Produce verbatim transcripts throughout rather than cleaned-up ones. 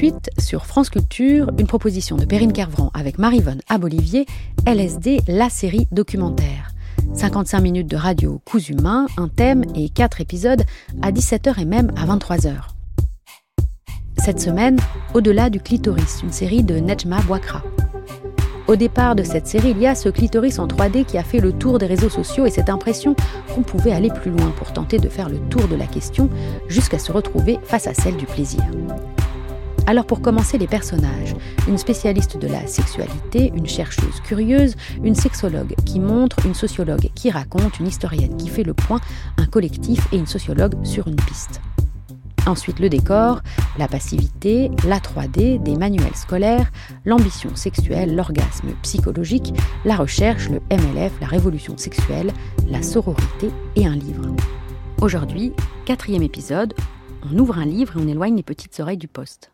suite, sur France Culture, une proposition de Perrine Kervran avec Maryvonne Abolivier, L S D, la série documentaire. cinquante-cinq minutes de radio cousu main, un thème et quatre épisodes à dix-sept heures et même à vingt-trois heures. Cette semaine, Au-delà du clitoris, une série de Nejma Bouakra. Au départ de cette série, il y a ce clitoris en trois D qui a fait le tour des réseaux sociaux et cette impression qu'on pouvait aller plus loin pour tenter de faire le tour de la question jusqu'à se retrouver face à celle du plaisir. Alors pour commencer, les personnages, une spécialiste de la sexualité, une chercheuse curieuse, une sexologue qui montre, une sociologue qui raconte, une historienne qui fait le point, un collectif et une sociologue sur une piste. Ensuite le décor, la passivité, la trois D, des manuels scolaires, l'ambition sexuelle, l'orgasme psychologique, la recherche, le M L F, la révolution sexuelle, la sororité et un livre. Aujourd'hui, quatrième épisode, on ouvre un livre et on éloigne les petites oreilles du poste.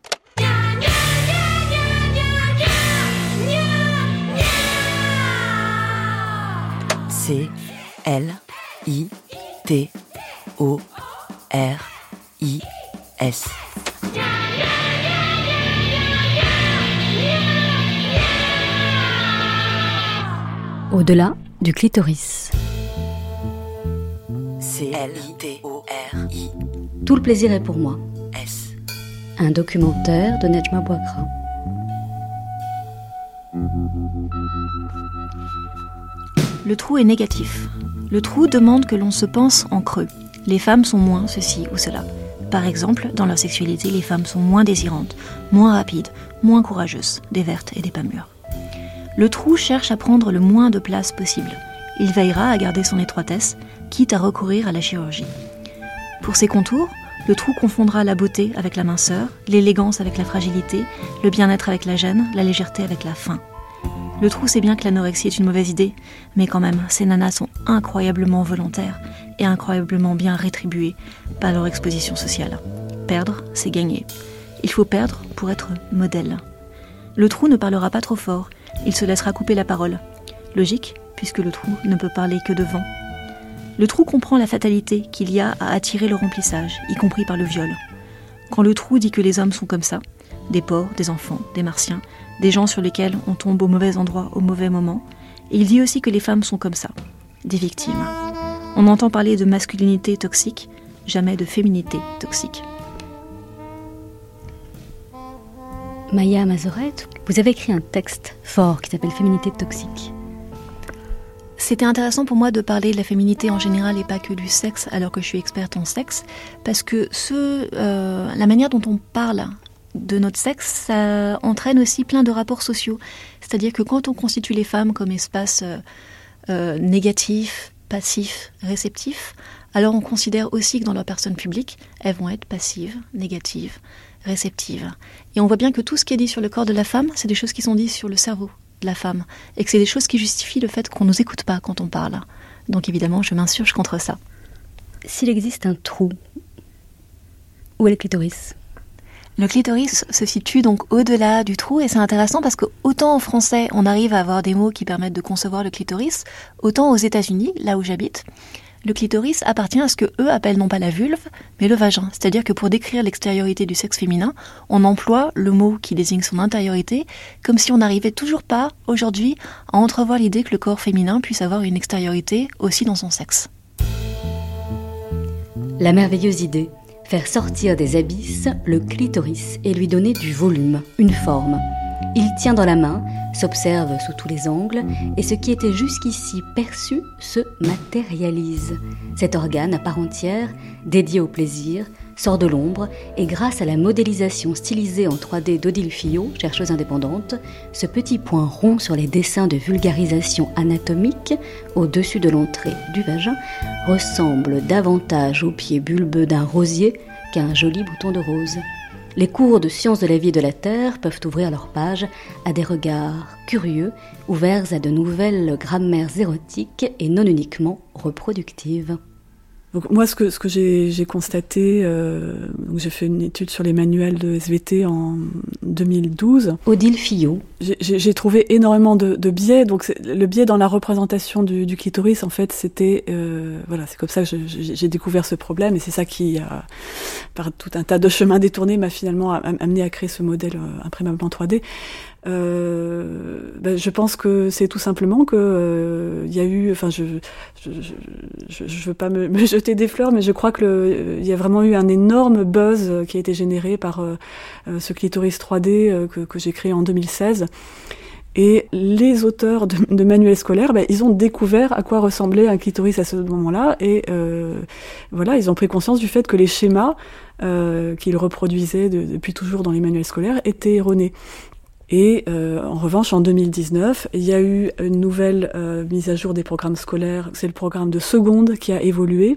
C L I T O R I S. Au-delà du clitoris. C L I T O R I. Tout le plaisir est pour moi. S. Un documentaire de Nejma Bouakra. Le trou est négatif. Le trou demande que l'on se pense en creux. Les femmes sont moins ceci ou cela. Par exemple, dans leur sexualité, les femmes sont moins désirantes, moins rapides, moins courageuses, des vertes et des pas mûres. Le trou cherche à prendre le moins de place possible. Il veillera à garder son étroitesse, quitte à recourir à la chirurgie. Pour ses contours, le trou confondra la beauté avec la minceur, l'élégance avec la fragilité, le bien-être avec la gêne, la légèreté avec la faim. Le trou sait bien que l'anorexie est une mauvaise idée, mais quand même, ces nanas sont incroyablement volontaires et incroyablement bien rétribuées par leur exposition sociale. Perdre, c'est gagner. Il faut perdre pour être modèle. Le trou ne parlera pas trop fort, il se laissera couper la parole. Logique, puisque le trou ne peut parler que devant. Le trou comprend la fatalité qu'il y a à attirer le remplissage, y compris par le viol. Quand le trou dit que les hommes sont comme ça, des porcs, des enfants, des martiens, des gens sur lesquels on tombe au mauvais endroit au mauvais moment, et il dit aussi que les femmes sont comme ça, des victimes. On entend parler de masculinité toxique, jamais de féminité toxique. Maya Mazoret, vous avez écrit un texte fort qui s'appelle Féminité toxique. C'était intéressant pour moi de parler de la féminité en général et pas que du sexe, alors que je suis experte en sexe, parce que ce, euh, la manière dont on parle de notre sexe, ça entraîne aussi plein de rapports sociaux. C'est-à-dire que quand on constitue les femmes comme espace euh, euh, négatif, passif, réceptif, alors on considère aussi que dans leur personne publique, elles vont être passives, négatives, réceptives. Et on voit bien que tout ce qui est dit sur le corps de la femme, c'est des choses qui sont dites sur le cerveau de la femme. Et que c'est des choses qui justifient le fait qu'on ne nous écoute pas quand on parle. Donc évidemment, je m'insurge contre ça. S'il existe un trou, où est le clitoris ? Le clitoris se situe donc au-delà du trou et c'est intéressant parce que autant en français on arrive à avoir des mots qui permettent de concevoir le clitoris, autant aux États-Unis, là où j'habite, le clitoris appartient à ce que eux appellent non pas la vulve, mais le vagin. C'est-à-dire que pour décrire l'extériorité du sexe féminin, on emploie le mot qui désigne son intériorité, comme si on n'arrivait toujours pas, aujourd'hui, à entrevoir l'idée que le corps féminin puisse avoir une extériorité aussi dans son sexe. La merveilleuse idée, faire sortir des abysses le clitoris et lui donner du volume, une forme. Il tient dans la main, s'observe sous tous les angles, et ce qui était jusqu'ici perçu se matérialise. Cet organe à part entière, dédié au plaisir, sort de l'ombre, et grâce à la modélisation stylisée en trois D d'Odile Fillot, chercheuse indépendante, ce petit point rond sur les dessins de vulgarisation anatomique, au-dessus de l'entrée du vagin, ressemble davantage au pied bulbeux d'un rosier qu'à un joli bouton de rose. Les cours de sciences de la vie et de la terre peuvent ouvrir leurs pages à des regards curieux, ouverts à de nouvelles grammaires érotiques et non uniquement reproductives. Donc moi, ce que ce que j'ai j'ai constaté, euh, donc j'ai fait une étude sur les manuels de S V T en deux mille douze. Odile Fillot. J'ai, j'ai, j'ai trouvé énormément de, de biais. Donc c'est, le biais dans la représentation du, du clitoris, en fait, c'était euh, voilà, c'est comme ça que je, j'ai, j'ai découvert ce problème, et c'est ça qui, a, par tout un tas de chemins détournés, m'a finalement amené à créer ce modèle euh, imprimable en trois D. Euh, ben, je pense que c'est tout simplement que euh, il y a eu, enfin, je, je, je, je, je veux pas me, me jeter des fleurs, mais je crois que le, il y a vraiment eu un énorme buzz qui a été généré par euh, ce clitoris trois D euh, que, que j'ai créé en deux mille seize. Et les auteurs de, de manuels scolaires, ben, ils ont découvert à quoi ressemblait un clitoris à ce moment-là, et euh, voilà, ils ont pris conscience du fait que les schémas euh, qu'ils reproduisaient de, depuis toujours dans les manuels scolaires étaient erronés. Et euh, en revanche, en deux mille dix-neuf, il y a eu une nouvelle euh, mise à jour des programmes scolaires. C'est le programme de seconde qui a évolué.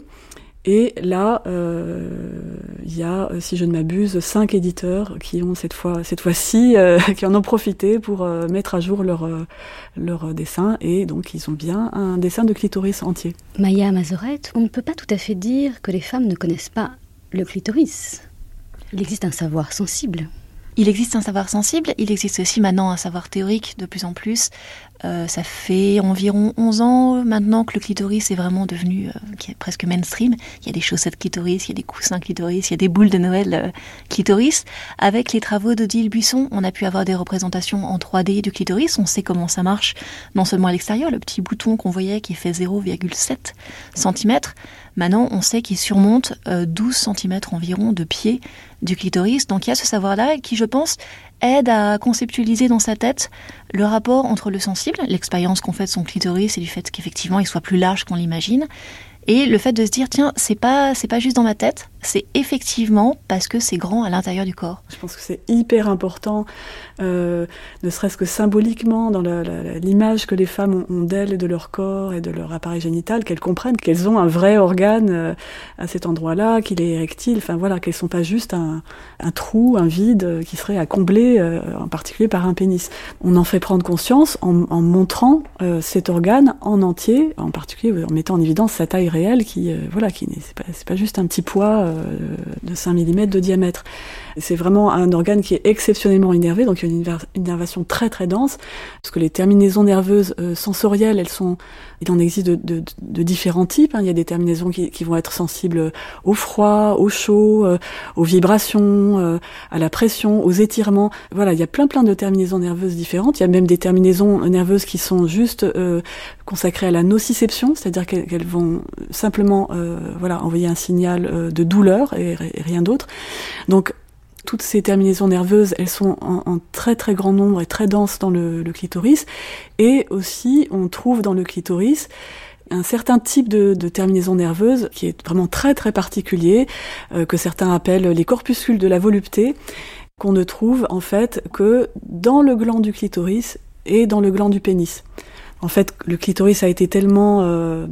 Et là, euh, il y a, si je ne m'abuse, cinq éditeurs qui ont cette fois, cette fois-ci, euh, qui en ont profité pour euh, mettre à jour leur euh, leur dessin. Et donc, ils ont bien un dessin de clitoris entier. Maya Mazorette, on ne peut pas tout à fait dire que les femmes ne connaissent pas le clitoris. Il existe un savoir sensible. Il existe un savoir sensible, il existe aussi maintenant un savoir théorique de plus en plus. Euh, ça fait environ onze ans maintenant que le clitoris est vraiment devenu euh, qui est presque mainstream. Il y a des chaussettes clitoris, il y a des coussins clitoris, il y a des boules de Noël euh, clitoris. Avec les travaux d'Odile Buisson, on a pu avoir des représentations en trois D du clitoris. On sait comment ça marche, non seulement à l'extérieur, le petit bouton qu'on voyait qui fait zéro virgule sept centimètres. Maintenant, on sait qu'il surmonte euh, douze centimètres environ de pied du clitoris. Donc il y a ce savoir-là qui, je pense, aide à conceptualiser dans sa tête le rapport entre le sensible, l'expérience qu'on fait de son clitoris et du fait qu'effectivement il soit plus large qu'on l'imagine, et le fait de se dire tiens, c'est pas c'est pas juste dans ma tête, c'est effectivement parce que c'est grand à l'intérieur du corps. Je pense que c'est hyper important, euh, ne serait-ce que symboliquement, dans la, la, l'image que les femmes ont, ont d'elles et de leur corps et de leur appareil génital, qu'elles comprennent qu'elles ont un vrai organe euh, à cet endroit-là, qu'il est érectile, enfin voilà, qu'elles sont pas juste un, un trou, un vide euh, qui serait à combler, euh, en particulier par un pénis. On en fait prendre conscience en, en montrant euh, cet organe en entier, en particulier en mettant en évidence sa taille réelle, qui euh, voilà, qui n'est c'est pas, c'est pas juste un petit poids euh, de cinq millimètres de diamètre. C'est vraiment un organe qui est exceptionnellement innervé, donc il y a une innervation très très dense, parce que les terminaisons nerveuses euh, sensorielles, elles sont, il en existe de, de, de différents types, hein. Il y a des terminaisons qui, qui vont être sensibles au froid, au chaud, euh, aux vibrations, euh, à la pression, aux étirements. Voilà, il y a plein plein de terminaisons nerveuses différentes. Il y a même des terminaisons nerveuses qui sont juste euh, consacrées à la nociception, c'est-à-dire qu'elles, qu'elles vont simplement euh, voilà, envoyer un signal euh, de douleur et, et rien d'autre. Donc toutes ces terminaisons nerveuses, elles sont en, en très très grand nombre et très denses dans le, le clitoris. Et aussi, on trouve dans le clitoris un certain type de, de terminaison nerveuse qui est vraiment très très particulier, euh, que certains appellent les corpuscules de la volupté, qu'on ne trouve en fait que dans le gland du clitoris et dans le gland du pénis. En fait, le clitoris a été tellement euh,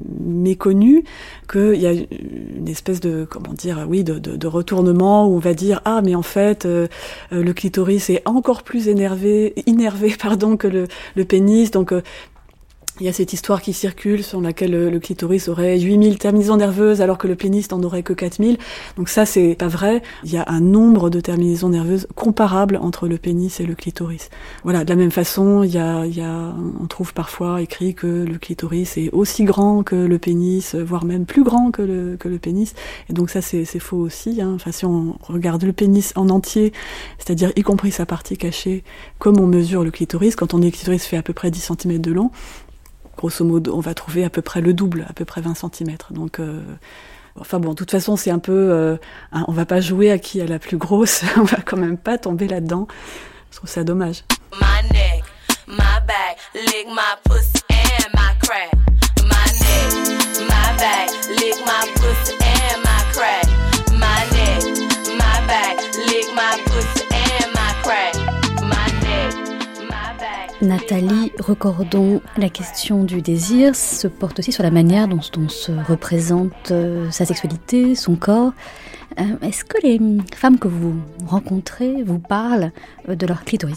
méconnu qu'il y a une espèce de, comment dire, oui, de, de, de retournement où on va dire ah mais en fait euh, le clitoris est encore plus énervé, innervé pardon que le, le pénis, donc euh, il y a cette histoire qui circule sur laquelle le, le clitoris aurait huit mille terminaisons nerveuses alors que le pénis n'en aurait que quatre mille. Donc ça, c'est pas vrai. Il y a un nombre de terminaisons nerveuses comparables entre le pénis et le clitoris. Voilà, de la même façon, il y a, il y a, on trouve parfois écrit que le clitoris est aussi grand que le pénis, voire même plus grand que le, que le pénis. Et donc ça, c'est, c'est faux aussi, hein. Enfin, si on regarde le pénis en entier, c'est-à-dire y compris sa partie cachée, comme on mesure le clitoris, quand on dit que le clitoris fait à peu près dix centimètres de long, grosso modo, on va trouver à peu près le double, à peu près vingt centimètres. Donc, euh, enfin bon, de toute façon, c'est un peu... Euh, hein, on va pas jouer à qui est la plus grosse, on va quand même pas tomber là-dedans. Je trouve ça dommage. My neck, my back, lick my pussy and my crack. My neck, my back, lick my pussy and my crack. My neck, my back, lick my pussy and my crack. My neck, my back. Nathalie, recordons, la question du désir se porte aussi sur la manière dont on se représente euh, sa sexualité, son corps. Euh, est-ce que les femmes que vous rencontrez vous parlent euh, de leur clitoris ?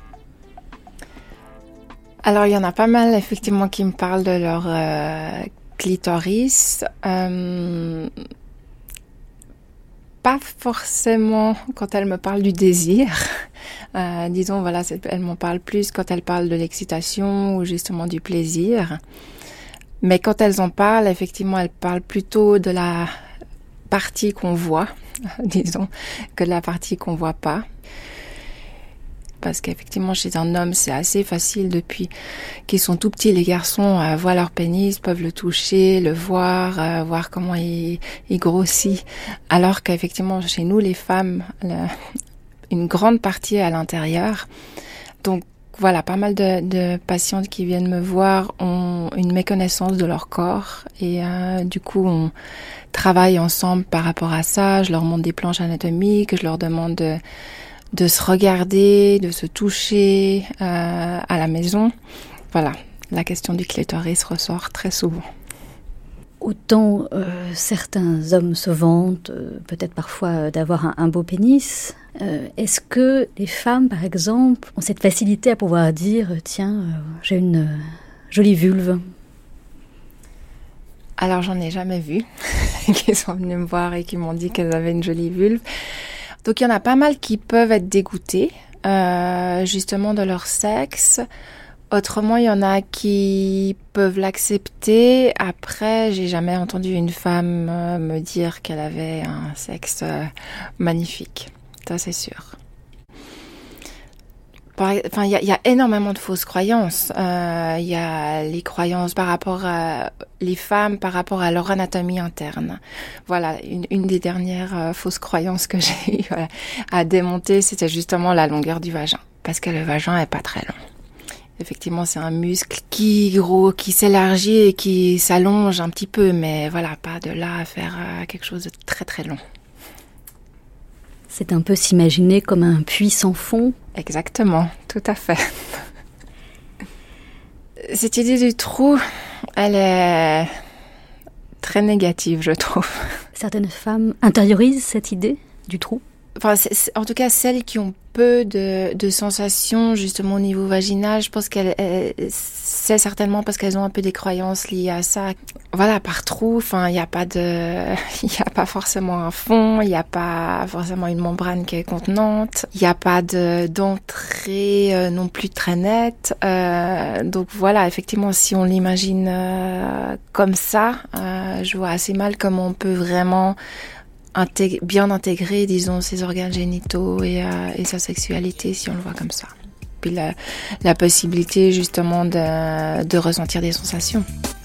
Alors, il y en a pas mal, effectivement, qui me parlent de leur euh, clitoris, euh, pas forcément quand elle me parle du désir. Euh, disons, voilà, elle m'en parle plus quand elle parle de l'excitation ou justement du plaisir. Mais quand elles en parlent, effectivement, elles parlent plutôt de la partie qu'on voit, disons, que de la partie qu'on voit pas. Parce qu'effectivement, chez un homme, c'est assez facile depuis qu'ils sont tout petits. Les garçons euh, voient leur pénis, peuvent le toucher, le voir, euh, voir comment il, il grossit. Alors qu'effectivement, chez nous, les femmes, le, une grande partie est à l'intérieur. Donc, voilà, pas mal de, de patientes qui viennent me voir ont une méconnaissance de leur corps et euh, du coup on travaille ensemble par rapport à ça. Je leur montre des planches anatomiques, je leur demande de, de se regarder, de se toucher euh, à la maison. Voilà, la question du clitoris ressort très souvent. Autant euh, certains hommes se vantent, euh, peut-être parfois d'avoir un, un beau pénis, euh, est-ce que les femmes, par exemple, ont cette facilité à pouvoir dire « Tiens, euh, j'ai une euh, jolie vulve » ? Alors, j'en ai jamais vu qui sont venus me voir et qui m'ont dit qu'elles avaient une jolie vulve. Donc, il y en a pas mal qui peuvent être dégoûtés, euh, justement, de leur sexe. Autrement, il y en a qui peuvent l'accepter. Après, j'ai jamais entendu une femme euh, me dire qu'elle avait un sexe euh, magnifique. Ça, c'est sûr. Par, enfin, il y a, y a énormément de fausses croyances. Il euh, y a les croyances par rapport à les femmes, par rapport à leur anatomie interne. Voilà, une, une des dernières euh, fausses croyances que j'ai voilà, à démonter, c'était justement la longueur du vagin, parce que le vagin est pas très long. Effectivement, c'est un muscle qui gros, qui s'élargit et qui s'allonge un petit peu, mais voilà, pas de là à faire euh, quelque chose de très très long. C'est un peu s'imaginer comme un puits sans fond. Exactement, tout à fait. Cette idée du trou, elle est très négative, je trouve. Certaines femmes intériorisent cette idée du trou. Enfin, c'est, c'est, en tout cas, celles qui ont peu de, de sensations justement au niveau vaginal, je pense qu'elles, elles, c'est certainement parce qu'elles ont un peu des croyances liées à ça. Voilà, par trou, enfin, il n'y a pas de, il n'y a pas forcément un fond, il n'y a pas forcément une membrane qui est contenante, il n'y a pas de d'entrée euh, non plus très nette. Euh, donc voilà, effectivement, si on l'imagine euh, comme ça, euh, je vois assez mal comment on peut vraiment Intég- bien intégrer, disons, ses organes génitaux et, euh, et sa sexualité, si on le voit comme ça. Puis la, la possibilité, justement, de, de ressentir des sensations.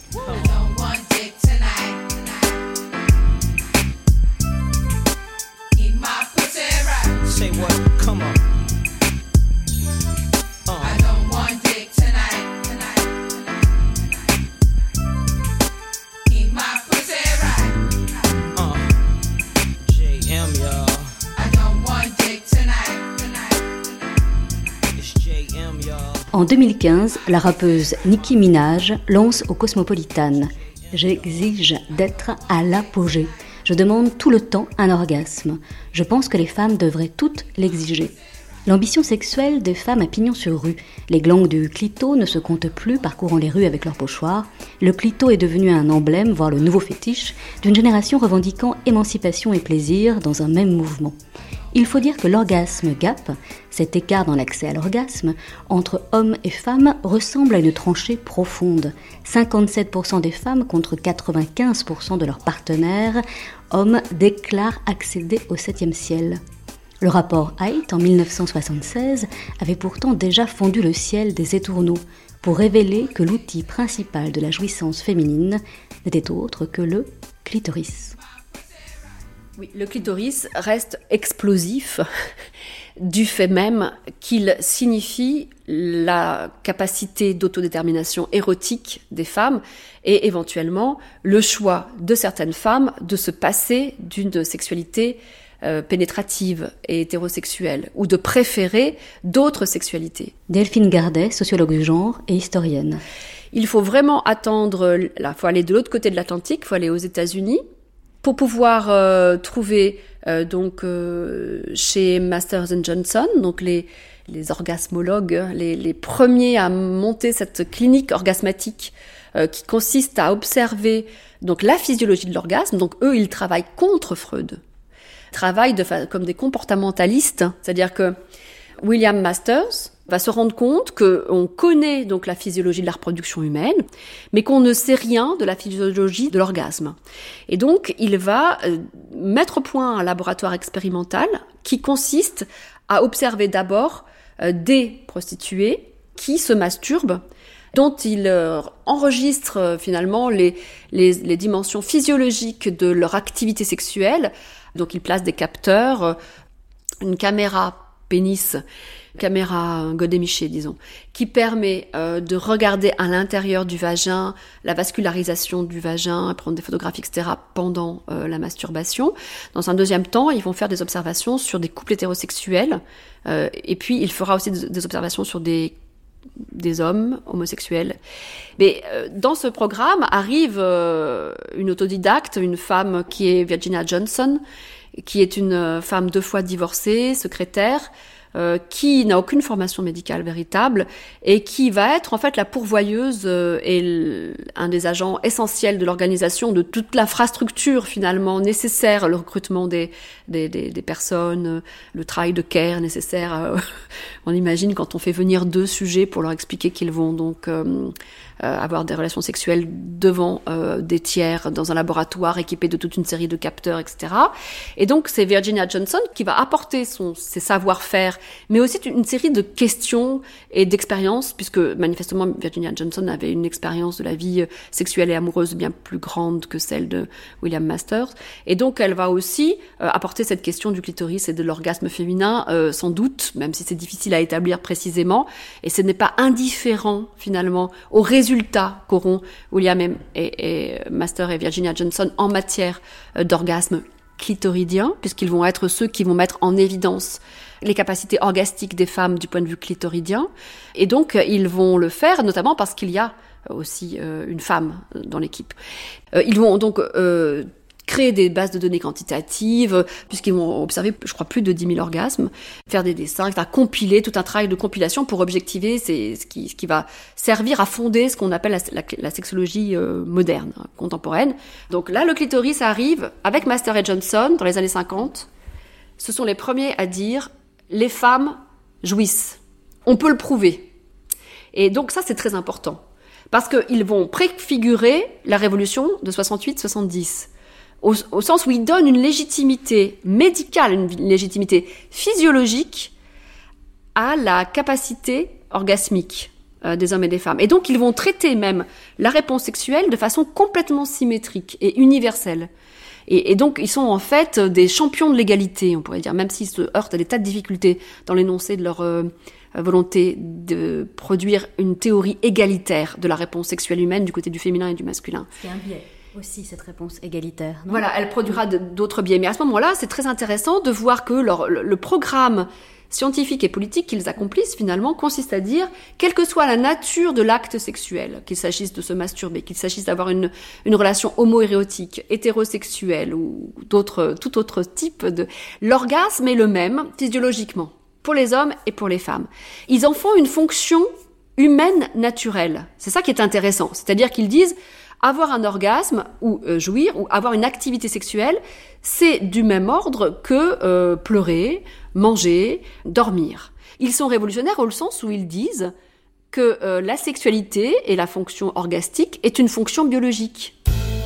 En deux mille quinze, la rappeuse Nicki Minaj lance au Cosmopolitan « J'exige d'être à l'apogée. Je demande tout le temps un orgasme. Je pense que les femmes devraient toutes l'exiger. » L'ambition sexuelle des femmes a pignon sur rue. Les glandes du clito ne se comptent plus parcourant les rues avec leur pochoir. Le clito est devenu un emblème, voire le nouveau fétiche, d'une génération revendiquant émancipation et plaisir dans un même mouvement. Il faut dire que l'orgasme gap, cet écart dans l'accès à l'orgasme, entre hommes et femmes ressemble à une tranchée profonde. cinquante-sept pour cent des femmes contre quatre-vingt-quinze pour cent de leurs partenaires hommes déclarent accéder au septième ciel. Le rapport Haidt, en dix-neuf cent soixante-seize, avait pourtant déjà fondu le ciel des étourneaux pour révéler que l'outil principal de la jouissance féminine n'était autre que le clitoris. Oui, le clitoris reste explosif du fait même qu'il signifie la capacité d'autodétermination érotique des femmes et éventuellement le choix de certaines femmes de se passer d'une sexualité euh, pénétrative et hétérosexuelle ou de préférer d'autres sexualités. Delphine Gardet, sociologue du genre et historienne. Il faut vraiment attendre, il faut aller de l'autre côté de l'Atlantique, il faut aller aux États-Unis pour pouvoir euh, trouver euh, donc euh, chez Masters and Johnson, donc les les orgasmologues, les, les premiers à monter cette clinique orgasmatique euh, qui consiste à observer donc la physiologie de l'orgasme. Donc eux, ils travaillent contre Freud. Ils travaillent de fa- comme des comportementalistes, c'est-à-dire que William Masters va se rendre compte qu'on connaît donc la physiologie de la reproduction humaine, mais qu'on ne sait rien de la physiologie de l'orgasme. Et donc, il va euh, mettre au point un laboratoire expérimental qui consiste à observer d'abord euh, des prostituées qui se masturbent, dont il euh, enregistre euh, finalement les, les, les dimensions physiologiques de leur activité sexuelle. Donc, il place des capteurs, euh, une caméra pénis, caméra godémichée, disons, qui permet euh, de regarder à l'intérieur du vagin, la vascularisation du vagin, prendre des photographies, et cetera, pendant euh, la masturbation. Dans un deuxième temps, ils vont faire des observations sur des couples hétérosexuels, euh, et puis il fera aussi des, des observations sur des des hommes homosexuels. Mais euh, dans ce programme arrive euh, une autodidacte, une femme qui est Virginia Johnson, qui est une femme deux fois divorcée, secrétaire, euh, qui n'a aucune formation médicale véritable et qui va être en fait la pourvoyeuse euh, et l- un des agents essentiels de l'organisation de toute l'infrastructure finalement nécessaire, le recrutement des des, des, des personnes, euh, le travail de care nécessaire. Euh, on imagine quand on fait venir deux sujets pour leur expliquer qu'ils vont donc euh, euh, avoir des relations sexuelles devant euh, des tiers dans un laboratoire équipé de toute une série de capteurs, et cetera. Et donc c'est Virginia Johnson qui va apporter son, ses savoir-faire, mais aussi une série de questions et d'expériences, puisque manifestement Virginia Johnson avait une expérience de la vie sexuelle et amoureuse bien plus grande que celle de William Masters. Et donc elle va aussi euh, apporter cette question du clitoris et de l'orgasme féminin, euh, sans doute, même si c'est difficile à établir précisément, et ce n'est pas indifférent finalement aux résultats qu'auront William et, et, et Master et Virginia Johnson en matière euh, d'orgasme clitoridien, puisqu'ils vont être ceux qui vont mettre en évidence les capacités orgastiques des femmes du point de vue clitoridien. Et donc, ils vont le faire, notamment parce qu'il y a aussi euh, une femme dans l'équipe. Euh, ils vont donc euh, créer des bases de données quantitatives, puisqu'ils vont observer, je crois, plus de dix mille orgasmes, faire des dessins, et cetera, compiler, tout un travail de compilation pour objectiver c'est ce qui, ce qui va servir à fonder ce qu'on appelle la, la, la sexologie euh, moderne, contemporaine. Donc là, le clitoris arrive avec Master et Johnson dans les années cinquante. Ce sont les premiers à dire « les femmes jouissent ». On peut le prouver. Et donc ça, c'est très important, parce qu'ils vont préfigurer la révolution de soixante-huit soixante-dix. Au, au sens où ils donnent une légitimité médicale, une légitimité physiologique à la capacité orgasmique euh, des hommes et des femmes. Et donc, ils vont traiter même la réponse sexuelle de façon complètement symétrique et universelle. Et, et donc, ils sont en fait des champions de l'égalité, on pourrait dire, même s'ils se heurtent à des tas de difficultés dans l'énoncé de leur euh, volonté de produire une théorie égalitaire de la réponse sexuelle humaine du côté du féminin et du masculin. C'est un biais aussi, cette réponse égalitaire, non ? Voilà, elle produira de, d'autres biais. Mais à ce moment-là, c'est très intéressant de voir que leur, le, le programme scientifique et politique qu'ils accomplissent, finalement, consiste à dire, quelle que soit la nature de l'acte sexuel, qu'il s'agisse de se masturber, qu'il s'agisse d'avoir une, une relation homo-érotique, hétérosexuelle ou d'autres, tout autre type de... L'orgasme est le même, physiologiquement, pour les hommes et pour les femmes. Ils en font une fonction humaine naturelle. C'est ça qui est intéressant. C'est-à-dire qu'ils disent... Avoir un orgasme ou euh, jouir ou avoir une activité sexuelle, c'est du même ordre que euh, pleurer, manger, dormir. Ils sont révolutionnaires au sens où ils disent que euh, la sexualité et la fonction orgastique est une fonction biologique.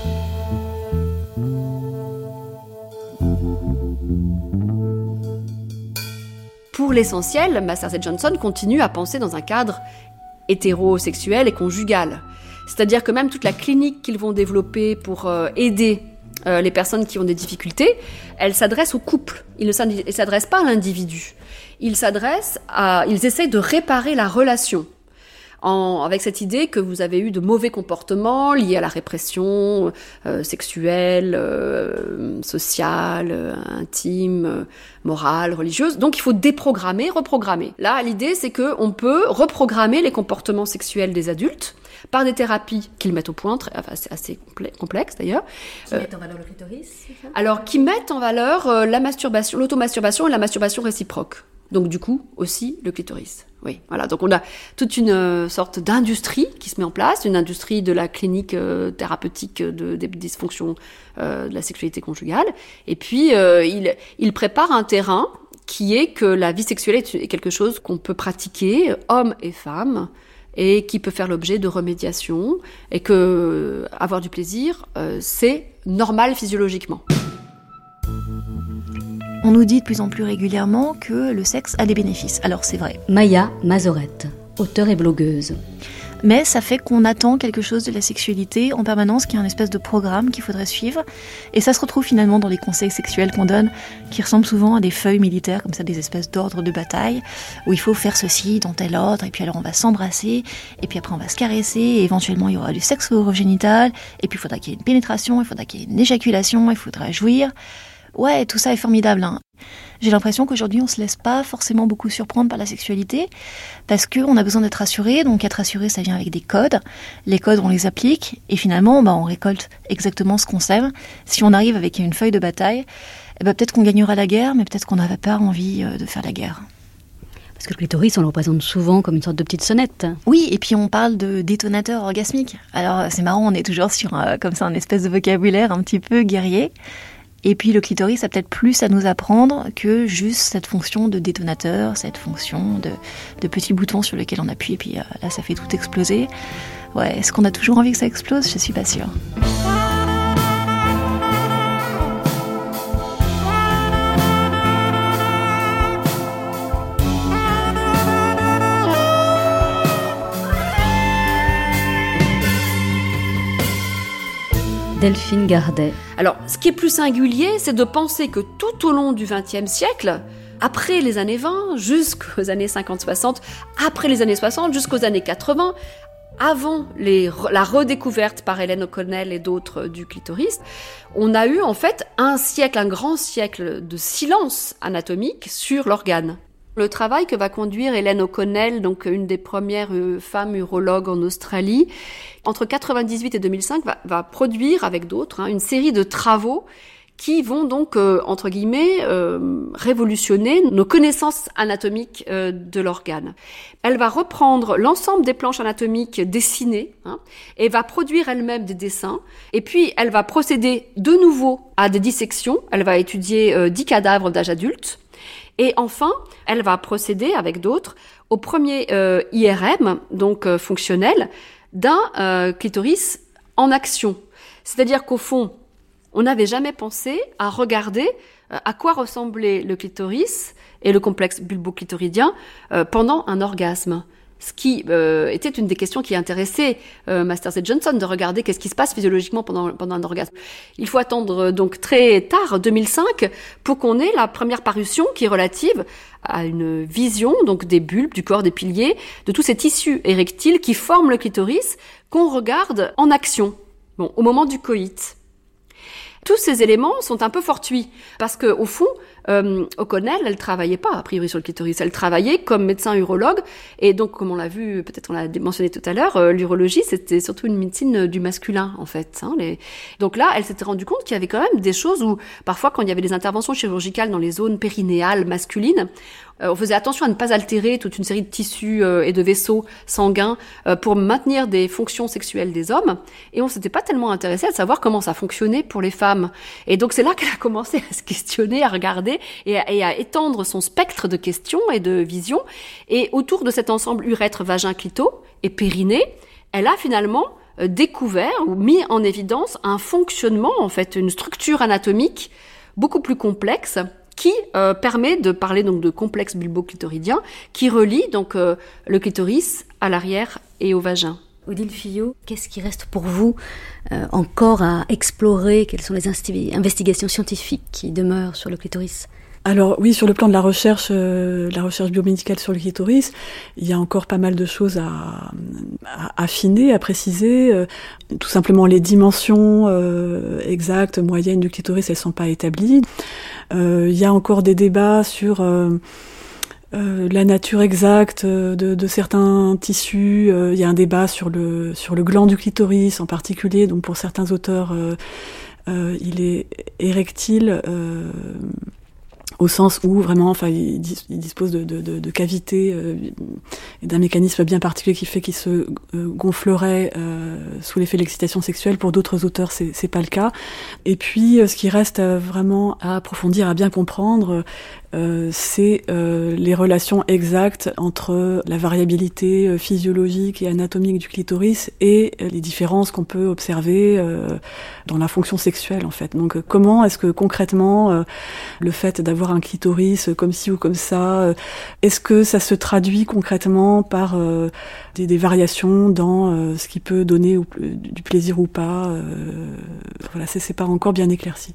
Pour l'essentiel, Masters et Johnson continuent à penser dans un cadre hétérosexuel et conjugal. C'est-à-dire que même toute la clinique qu'ils vont développer pour euh, aider euh, les personnes qui ont des difficultés, elle s'adresse au couple. Ils ne s'adressent pas à l'individu. Ils s'adressent à, ils essayent de réparer la relation. En, avec cette idée que vous avez eu de mauvais comportements liés à la répression euh, sexuelle, euh, sociale, euh, intime, euh, morale, religieuse. Donc il faut déprogrammer, reprogrammer. Là, l'idée, c'est qu'on peut reprogrammer les comportements sexuels des adultes par des thérapies qu'ils mettent au point, très, enfin, c'est assez complexe d'ailleurs. Qui euh, mettent en valeur le clitoris, c'est ça ? Alors, qui mettent en valeur euh, la masturbation, l'automasturbation et la masturbation réciproque. Donc du coup, aussi le clitoris. Oui, voilà. Donc on a toute une euh, sorte d'industrie qui se met en place, une industrie de la clinique euh, thérapeutique de, des dysfonctions euh, de la sexualité conjugale. Et puis euh, il, il prépare un terrain qui est que la vie sexuelle est quelque chose qu'on peut pratiquer, hommes et femmes, et qui peut faire l'objet de remédiation, et que euh, avoir du plaisir, euh, c'est normal physiologiquement. On nous dit de plus en plus régulièrement que le sexe a des bénéfices. Alors c'est vrai. Maya Mazorette, auteure et blogueuse. Mais ça fait qu'on attend quelque chose de la sexualité en permanence, qui est un espèce de programme qu'il faudrait suivre. Et ça se retrouve finalement dans les conseils sexuels qu'on donne, qui ressemblent souvent à des feuilles militaires, comme ça, des espèces d'ordres de bataille, où il faut faire ceci dans tel ordre, et puis alors on va s'embrasser, et puis après on va se caresser, et éventuellement il y aura du sexe orogénital, et puis il faudra qu'il y ait une pénétration, il faudra qu'il y ait une éjaculation, il faudra jouir. Ouais, tout ça est formidable, hein. J'ai l'impression qu'aujourd'hui, on se laisse pas forcément beaucoup surprendre par la sexualité, parce qu'on a besoin d'être rassuré. Donc être rassuré, ça vient avec des codes. Les codes, on les applique, et finalement, bah, on récolte exactement ce qu'on sème. Si on arrive avec une feuille de bataille, eh ben, peut-être qu'on gagnera la guerre, mais peut-être qu'on n'avait pas envie de faire la guerre. Parce que le clitoris, on le représente souvent comme une sorte de petite sonnette. Oui, et puis on parle de détonateur orgasmique. Alors c'est marrant, on est toujours sur un, comme ça un espèce de vocabulaire un petit peu guerrier. Et puis le clitoris a peut-être plus à nous apprendre que juste cette fonction de détonateur, cette fonction de, de petit bouton sur lequel on appuie et puis euh, là ça fait tout exploser. Ouais, est-ce qu'on a toujours envie que ça explose ? Je suis pas sûre. Delphine Gardet. Alors, ce qui est plus singulier, c'est de penser que tout au long du vingtième siècle, après les années vingt, jusqu'aux années cinquante soixante, après les années soixante, jusqu'aux années quatre-vingts, avant les, la redécouverte par Hélène O'Connell et d'autres du clitoris, on a eu en fait un siècle, un grand siècle de silence anatomique sur l'organe. Le travail que va conduire Hélène O'Connell, donc une des premières femmes urologues en Australie, entre quatre-vingt-dix-huit et deux mille cinq, va, va produire avec d'autres hein, une série de travaux qui vont donc, euh, entre guillemets, euh, révolutionner nos connaissances anatomiques euh, de l'organe. Elle va reprendre l'ensemble des planches anatomiques dessinées hein, et va produire elle-même des dessins. Et puis, elle va procéder de nouveau à des dissections. Elle va étudier euh, dix cadavres d'âge adulte. Et enfin, elle va procéder avec d'autres au premier euh, I R M, donc euh, fonctionnel, d'un euh, clitoris en action. C'est-à-dire qu'au fond, on n'avait jamais pensé à regarder euh, à quoi ressemblait le clitoris et le complexe bulboclitoridien euh, pendant un orgasme. Ce qui euh, était une des questions qui intéressait euh, Masters et Johnson, de regarder qu'est-ce qui se passe physiologiquement pendant, pendant un orgasme. Il faut attendre donc très tard, deux mille cinq, pour qu'on ait la première parution qui est relative à une vision donc des bulbes, du corps des piliers, de tous ces tissus érectiles qui forment le clitoris, qu'on regarde en action, bon, au moment du coït. Tous ces éléments sont un peu fortuits, parce que au fond, euh, O'Connell, elle travaillait pas a priori sur le clitoris, elle travaillait comme médecin urologue, et donc comme on l'a vu, peut-être on l'a mentionné tout à l'heure, euh, l'urologie c'était surtout une médecine du masculin en fait. Hein, les... Donc là, elle s'était rendue compte qu'il y avait quand même des choses où parfois quand il y avait des interventions chirurgicales dans les zones périnéales masculines, euh, on faisait attention à ne pas altérer toute une série de tissus euh, et de vaisseaux sanguins euh, pour maintenir des fonctions sexuelles des hommes, et on s'était pas tellement intéressé à savoir comment ça fonctionnait pour les femmes. Et donc c'est là qu'elle a commencé à se questionner, à regarder et à, et à étendre son spectre de questions et de visions. Et autour de cet ensemble urètre, vagin, clito et périnée, elle a finalement euh, découvert ou mis en évidence un fonctionnement, en fait, une structure anatomique beaucoup plus complexe qui euh, permet de parler donc de complexe bulboclitoridien qui relie donc euh, le clitoris à l'arrière et au vagin. Odile Fillot, qu'est-ce qui reste pour vous euh, encore à explorer ? Quelles sont les insti- investigations scientifiques qui demeurent sur le clitoris ? Alors oui, sur le plan de la recherche, euh, la recherche biomédicale sur le clitoris, il y a encore pas mal de choses à, à affiner, à préciser. Euh, tout simplement, les dimensions euh, exactes, moyennes du clitoris, elles sont pas établies. Euh, il y a encore des débats sur euh, euh, la nature exacte de, de certains tissus. Euh, il y a un débat sur le sur le gland du clitoris en particulier. Donc pour certains auteurs, euh, euh, il est érectile. Euh, au sens où vraiment, enfin, il, dis, il dispose de, de, de, de cavités euh, et d'un mécanisme bien particulier qui fait qu'il se euh, gonflerait euh, sous l'effet de l'excitation sexuelle. Pour d'autres auteurs, c'est, c'est pas le cas. Et puis, euh, ce qui reste euh, vraiment à approfondir, à bien comprendre, euh, c'est euh, les relations exactes entre la variabilité euh, physiologique et anatomique du clitoris et euh, les différences qu'on peut observer euh, dans la fonction sexuelle, en fait. Donc, euh, comment est-ce que concrètement euh, le fait d'avoir un clitoris comme ci ou comme ça, euh, est-ce que ça se traduit concrètement par euh, des, des variations dans euh, ce qui peut donner ou, du plaisir ou pas euh, voilà, c'est, c'est pas encore bien éclairci.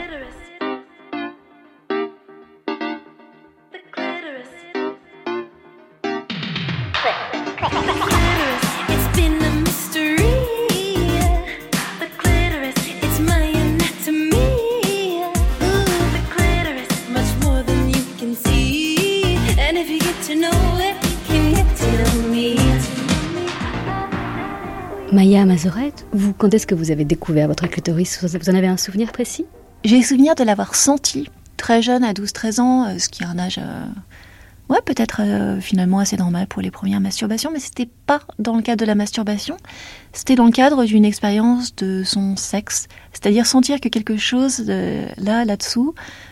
Maya Mazorette, vous, quand est-ce que vous avez découvert votre clitoris ? Vous en avez un souvenir précis ? J'ai le souvenir de l'avoir senti très jeune, à douze treize ans, ce qui est un âge, euh, ouais, peut-être euh, finalement assez normal pour les premières masturbations, mais c'était pas dans le cadre de la masturbation, c'était dans le cadre d'une expérience de son sexe, c'est-à-dire sentir que quelque chose euh, là, là-dessous,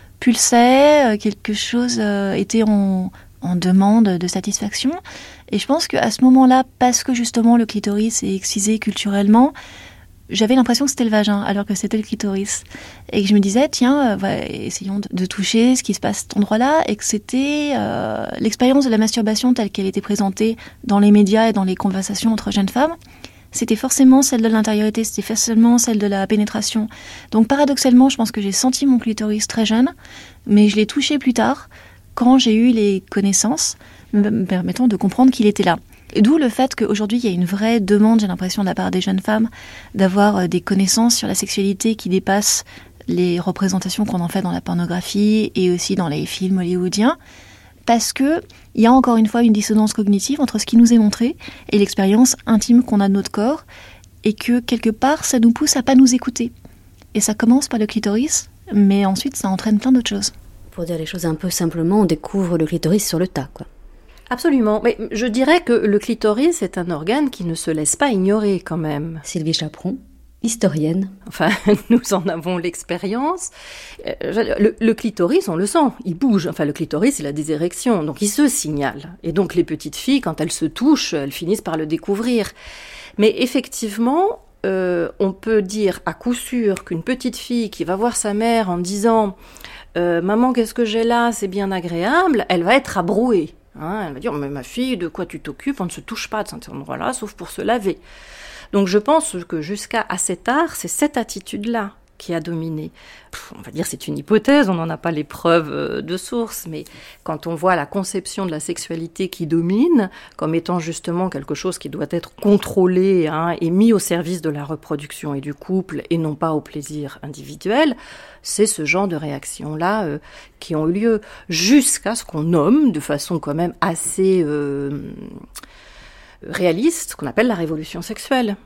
pulsait, euh, quelque chose euh, était en, en demande de satisfaction. Et je pense qu'à ce moment-là, parce que justement le clitoris est excisé culturellement, j'avais l'impression que c'était le vagin, alors que c'était le clitoris. Et que je me disais, tiens, euh, ouais, essayons de, de toucher ce qui se passe à cet endroit-là, et que c'était euh, l'expérience de la masturbation telle qu'elle était présentée dans les médias et dans les conversations entre jeunes femmes. C'était forcément celle de l'intériorité, c'était forcément celle de la pénétration. Donc paradoxalement, je pense que j'ai senti mon clitoris très jeune, mais je l'ai touché plus tard, quand j'ai eu les connaissances me permettant de comprendre qu'il était là. Et d'où le fait qu'aujourd'hui, il y a une vraie demande, j'ai l'impression, de la part des jeunes femmes, d'avoir des connaissances sur la sexualité qui dépassent les représentations qu'on en fait dans la pornographie et aussi dans les films hollywoodiens, parce qu'il y a encore une fois une dissonance cognitive entre ce qui nous est montré et l'expérience intime qu'on a de notre corps, et que quelque part, ça nous pousse à pas nous écouter. Et ça commence par le clitoris, mais ensuite, ça entraîne plein d'autres choses. Pour dire les choses un peu simplement, on découvre le clitoris sur le tas, quoi. Absolument, mais je dirais que le clitoris est un organe qui ne se laisse pas ignorer quand même. Sylvie Chaperon, historienne. Enfin, nous en avons l'expérience. Le, le clitoris, on le sent, il bouge. Enfin, le clitoris, il a des érections, donc il se signale. Et donc les petites filles, quand elles se touchent, elles finissent par le découvrir. Mais effectivement, euh, on peut dire à coup sûr qu'une petite fille qui va voir sa mère en disant euh, « Maman, qu'est-ce que j'ai là ? C'est bien agréable », elle va être abrouée. Hein, elle va dire, mais ma fille, de quoi tu t'occupes ? On ne se touche pas de cet endroit-là, sauf pour se laver. Donc je pense que jusqu'à assez tard, c'est cette attitude-là qui a dominé. Pff, on va dire c'est une hypothèse, on n'en a pas les preuves de source, mais quand on voit la conception de la sexualité qui domine, comme étant justement quelque chose qui doit être contrôlé, hein, et mis au service de la reproduction et du couple, et non pas au plaisir individuel, c'est ce genre de réactions-là euh, qui ont eu lieu, jusqu'à ce qu'on nomme, de façon quand même assez euh, réaliste, ce qu'on appelle la révolution sexuelle.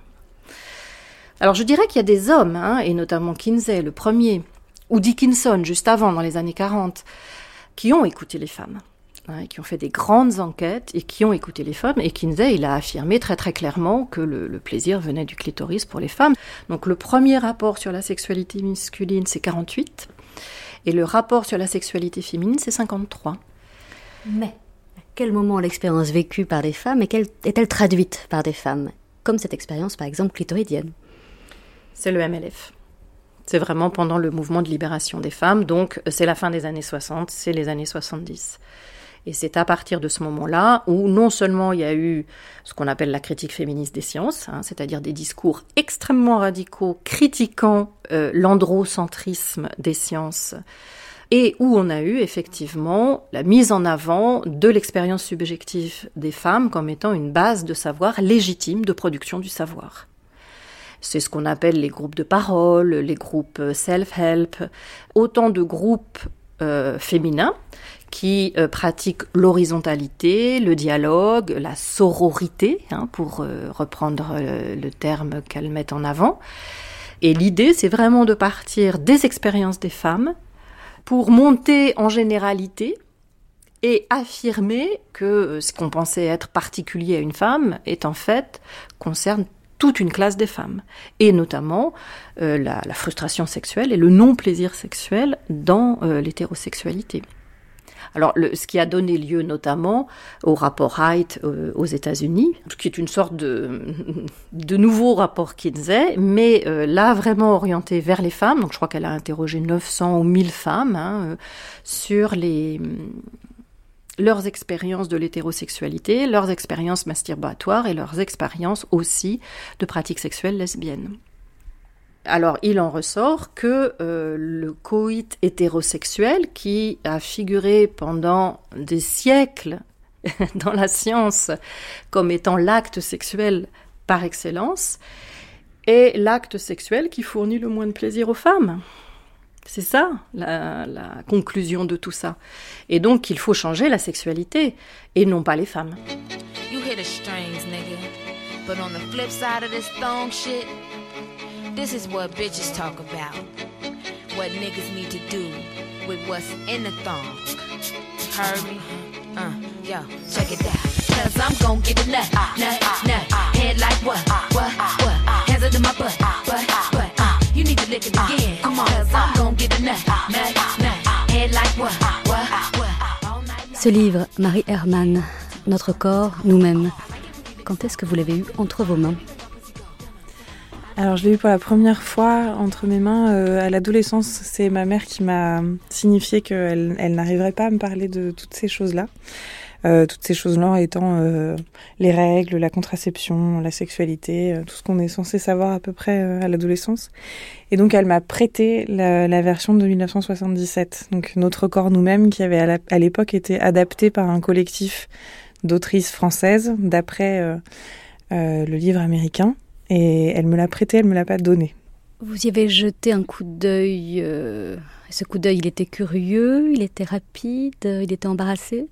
Alors je dirais qu'il y a des hommes, hein, et notamment Kinsey, le premier, ou Dickinson, juste avant, dans les années quarante, qui ont écouté les femmes, hein, qui ont fait des grandes enquêtes et qui ont écouté les femmes. Et Kinsey, il a affirmé très très clairement que le, le plaisir venait du clitoris pour les femmes. Donc le premier rapport sur la sexualité masculine, c'est quarante-huit, et le rapport sur la sexualité féminine, c'est cinquante-trois. Mais à quel moment l'expérience vécue par des femmes est-elle traduite par des femmes ? Comme cette expérience, par exemple, clitoridienne. C'est le M L F. C'est vraiment pendant le mouvement de libération des femmes, donc c'est la fin des années soixante, c'est les années soixante-dix. Et c'est à partir de ce moment-là où non seulement il y a eu ce qu'on appelle la critique féministe des sciences, hein, c'est-à-dire des discours extrêmement radicaux critiquant euh, l'androcentrisme des sciences, et où on a eu effectivement la mise en avant de l'expérience subjective des femmes comme étant une base de savoir légitime de production du savoir. C'est ce qu'on appelle les groupes de parole, les groupes self-help, autant de groupes euh, féminins qui euh, pratiquent l'horizontalité, le dialogue, la sororité, hein, pour euh, reprendre euh, le terme qu'elles mettent en avant. Et l'idée, c'est vraiment de partir des expériences des femmes, pour monter en généralité et affirmer que ce qu'on pensait être particulier à une femme est en fait concerne toute une classe des femmes, et notamment euh, la, la frustration sexuelle et le non-plaisir sexuel dans euh, l'hétérosexualité. Alors, le, ce qui a donné lieu notamment au rapport Haidt euh, aux États-Unis, qui est une sorte de, de nouveau rapport Kinsey, mais euh, là vraiment orienté vers les femmes. Donc, je crois qu'elle a interrogé neuf cents ou mille femmes hein, euh, sur les... leurs expériences de l'hétérosexualité, leurs expériences masturbatoires et leurs expériences aussi de pratiques sexuelles lesbiennes. Alors, il en ressort que euh, le coït hétérosexuel, qui a figuré pendant des siècles dans la science comme étant l'acte sexuel par excellence, est l'acte sexuel qui fournit le moins de plaisir aux femmes. C'est ça, la, la conclusion de tout ça. Et donc, il faut changer la sexualité, et non pas les femmes. You hear the strings, nigga. But on the flip side of this thong shit, this is what bitches talk about. What niggas need to do with what's in the thong. Heard me? Uh, yo, check it out. Cause I'm gon' get the nut, nut, nut. Head like what, what, what? Hands under my butt, butt, butt. Uh, you need to lick it again. Come on, cause I'm gon' get the nut, nut, nut. Head like what, what, what? Ce livre, Marie Hermann, Notre corps, nous-mêmes. Quand est-ce que vous l'avez eu entre vos mains ? Alors je l'ai eu pour la première fois entre mes mains euh, à l'adolescence. C'est ma mère qui m'a signifié qu'elle elle n'arriverait pas à me parler de toutes ces choses-là. Euh, toutes ces choses-là étant euh, les règles, la contraception, la sexualité, euh, tout ce qu'on est censé savoir à peu près euh, à l'adolescence. Et donc elle m'a prêté la, la version de dix-neuf cent soixante-dix-sept, donc Notre corps nous-mêmes, qui avait à, la, à l'époque été adapté par un collectif d'autrices françaises d'après euh, euh, le livre américain. Et elle me l'a prêté, elle me l'a pas donné. Vous y avez jeté un coup d'œil. Euh, ce coup d'œil, il était curieux, il était rapide, il était embarrassé.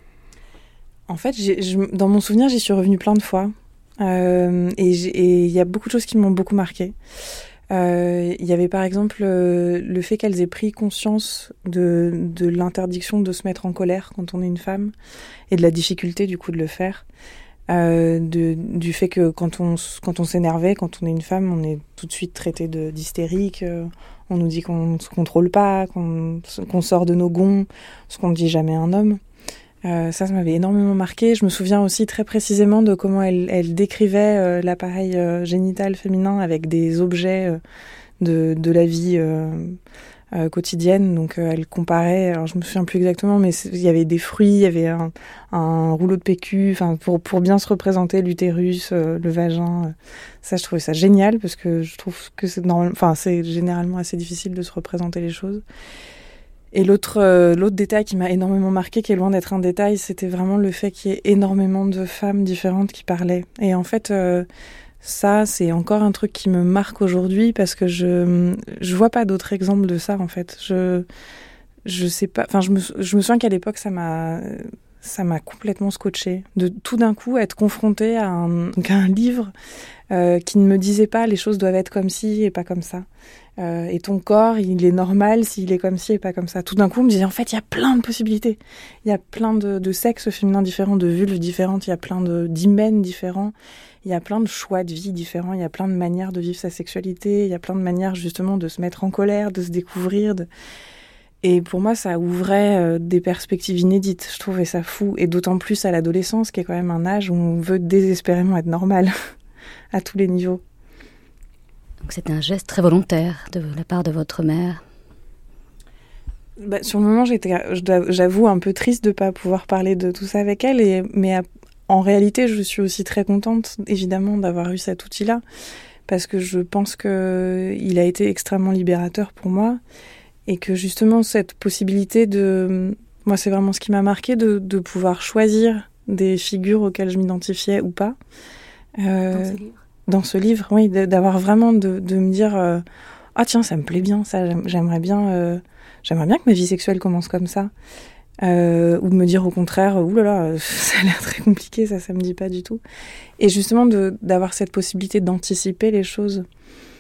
En fait, j'ai, je, dans mon souvenir, j'y suis revenue plein de fois. Euh, et il y a beaucoup de choses qui m'ont beaucoup marquée. Il euh, y avait par exemple euh, le fait qu'elles aient pris conscience de, de l'interdiction de se mettre en colère quand on est une femme et de la difficulté du coup de le faire. Euh, de, du fait que quand on, quand on s'énervait, quand on est une femme, on est tout de suite traité de, d'hystérique. Euh, on nous dit qu'on ne se contrôle pas, qu'on, qu'on sort de nos gonds, ce qu'on ne dit jamais à un homme. Euh, ça, ça m'avait énormément marqué. Je me souviens aussi très précisément de comment elle, elle décrivait euh, l'appareil euh, génital féminin avec des objets euh, de, de la vie euh, euh, quotidienne. Donc euh, elle comparait, alors je me souviens plus exactement, mais il y avait des fruits, il y avait un, un rouleau de P Q, enfin pour pour bien se représenter l'utérus, euh, le vagin. Euh, ça, je trouvais ça génial parce que je trouve que c'est normal, enfin c'est généralement assez difficile de se représenter les choses. Et l'autre, euh, l'autre détail qui m'a énormément marqué, qui est loin d'être un détail, c'était vraiment le fait qu'il y ait énormément de femmes différentes qui parlaient. Et en fait, euh, ça, c'est encore un truc qui me marque aujourd'hui parce que je je vois pas d'autres exemples de ça, en fait. Je je sais pas. Enfin, je me je me souviens qu'à l'époque, ça m'a ça m'a complètement scotché de tout d'un coup être confrontée à un, à un livre euh, qui ne me disait pas les choses doivent être comme ci et pas comme ça. Euh, et ton corps, il est normal s'il est comme ci et pas comme ça. Tout d'un coup, on me disait, en fait, il y a plein de possibilités. Il y a plein de, de sexes féminins différents, de vulves différentes, il y a plein de, d'hymens différents, il y a plein de choix de vie différents, il y a plein de manières de vivre sa sexualité, il y a plein de manières, justement, de se mettre en colère, de se découvrir. De... Et pour moi, ça ouvrait euh, des perspectives inédites. Je trouvais ça fou. Et d'autant plus à l'adolescence, qui est quand même un âge où on veut désespérément être normal, à tous les niveaux. Donc c'est un geste très volontaire de la part de votre mère. Bah, sur le moment, j'étais, je dois, j'avoue, un peu triste de ne pas pouvoir parler de tout ça avec elle. Et, mais à, en réalité, je suis aussi très contente, évidemment, d'avoir eu cet outil-là. Parce que je pense qu'il a été extrêmement libérateur pour moi. Et que justement, cette possibilité de... Moi, c'est vraiment ce qui m'a marqué, de, de pouvoir choisir des figures auxquelles je m'identifiais ou pas. Euh, Dans ce livre Dans ce livre, oui, d'avoir vraiment de, de me dire euh, ah tiens, ça me plaît bien, ça, j'aimerais bien, euh, j'aimerais bien que ma vie sexuelle commence comme ça, euh, ou de me dire au contraire, oulala, ça a l'air très compliqué, ça, ça me dit pas du tout. Et justement de d'avoir cette possibilité d'anticiper les choses,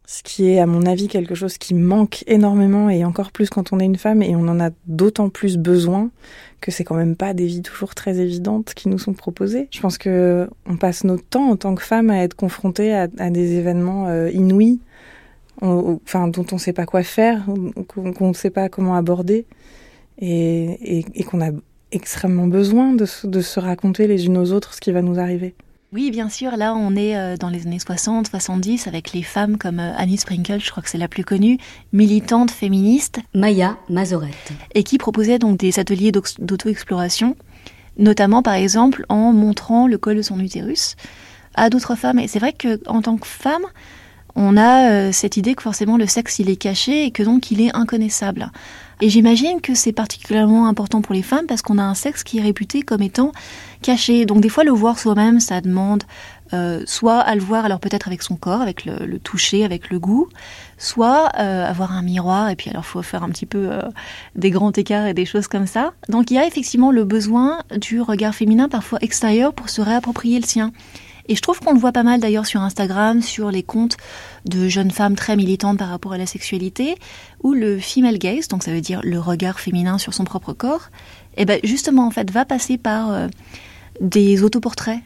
ce qui est à mon avis quelque chose qui manque énormément et encore plus quand on est une femme, et on en a d'autant plus besoin que c'est quand même pas des vies toujours très évidentes qui nous sont proposées. Je pense que on passe notre temps en tant que femme à être confrontée à, à des événements euh, inouïs, on, enfin dont on sait pas quoi faire, qu'on, qu'on sait pas comment aborder, et, et, et qu'on a extrêmement besoin de, de se raconter les unes aux autres ce qui va nous arriver. Oui, bien sûr, là on est euh, dans les années soixante, soixante-dix avec les femmes comme euh, Annie Sprinkle, je crois que c'est la plus connue, militante féministe. Maya Mazorette. Et qui proposait donc des ateliers d'auto-exploration, notamment par exemple en montrant le col de son utérus à d'autres femmes. Et c'est vrai qu'en tant que femme, on a euh, cette idée que forcément le sexe il est caché et que donc il est inconnaissable. Et j'imagine que c'est particulièrement important pour les femmes parce qu'on a un sexe qui est réputé comme étant caché. Donc des fois, le voir soi-même, ça demande euh, soit à le voir, alors peut-être avec son corps, avec le, le toucher, avec le goût, soit euh, avoir un miroir, et puis alors il faut faire un petit peu euh, des grands écarts et des choses comme ça. Donc il y a effectivement le besoin du regard féminin, parfois extérieur, pour se réapproprier le sien. Et je trouve qu'on le voit pas mal d'ailleurs sur Instagram, sur les comptes de jeunes femmes très militantes par rapport à la sexualité, où le female gaze, donc ça veut dire le regard féminin sur son propre corps, et ben justement en fait va passer par euh, des autoportraits.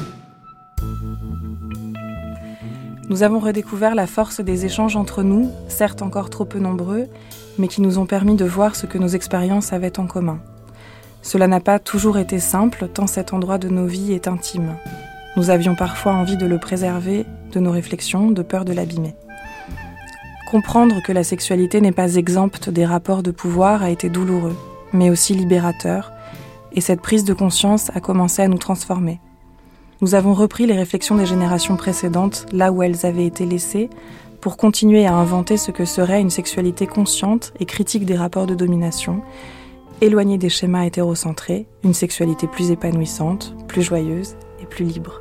Nous avons redécouvert la force des échanges entre nous, certes encore trop peu nombreux, mais qui nous ont permis de voir ce que nos expériences avaient en commun. Cela n'a pas toujours été simple, tant cet endroit de nos vies est intime. Nous avions parfois envie de le préserver de nos réflexions, de peur de l'abîmer. Comprendre que la sexualité n'est pas exempte des rapports de pouvoir a été douloureux, mais aussi libérateur, et cette prise de conscience a commencé à nous transformer. Nous avons repris les réflexions des générations précédentes, là où elles avaient été laissées, pour continuer à inventer ce que serait une sexualité consciente et critique des rapports de domination, éloignée des schémas hétérocentrés, une sexualité plus épanouissante, plus joyeuse et plus libre.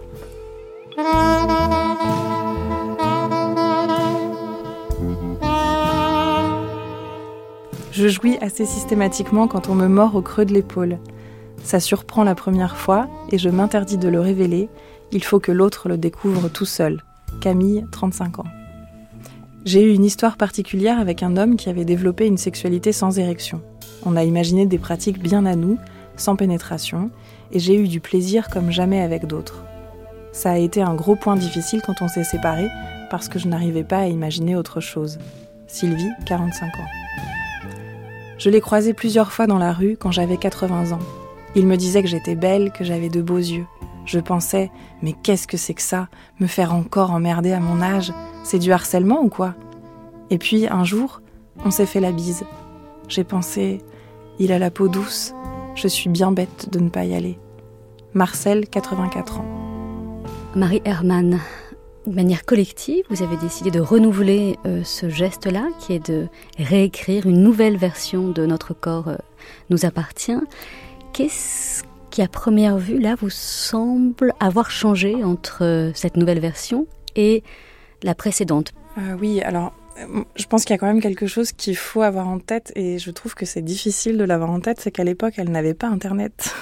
Je jouis assez systématiquement quand on me mord au creux de l'épaule. Ça surprend la première fois et je m'interdis de le révéler. Il faut que l'autre le découvre tout seul. Camille, trente-cinq ans. J'ai eu une histoire particulière avec un homme qui avait développé une sexualité sans érection. On a imaginé des pratiques bien à nous, sans pénétration, et j'ai eu du plaisir comme jamais avec d'autres. Ça a été un gros point difficile quand on s'est séparés, parce que je n'arrivais pas à imaginer autre chose. Sylvie, quarante-cinq ans. Je l'ai croisé plusieurs fois dans la rue quand j'avais quatre-vingts ans. Il me disait que j'étais belle, que j'avais de beaux yeux. Je pensais, mais qu'est-ce que c'est que ça ? Me faire encore emmerder à mon âge ? C'est du harcèlement ou quoi ? Et puis, un jour, on s'est fait la bise. J'ai pensé, il a la peau douce, je suis bien bête de ne pas y aller. Marcel, quatre-vingt-quatre ans. Marie Herman, de manière collective, vous avez décidé de renouveler euh, ce geste-là, qui est de réécrire une nouvelle version de Notre corps euh, nous appartient. Qu'est-ce qui, à première vue, là, vous semble avoir changé entre euh, cette nouvelle version et la précédente ? euh, Oui, alors, euh, je pense qu'il y a quand même quelque chose qu'il faut avoir en tête, et je trouve que c'est difficile de l'avoir en tête, c'est qu'à l'époque, elle n'avait pas Internet.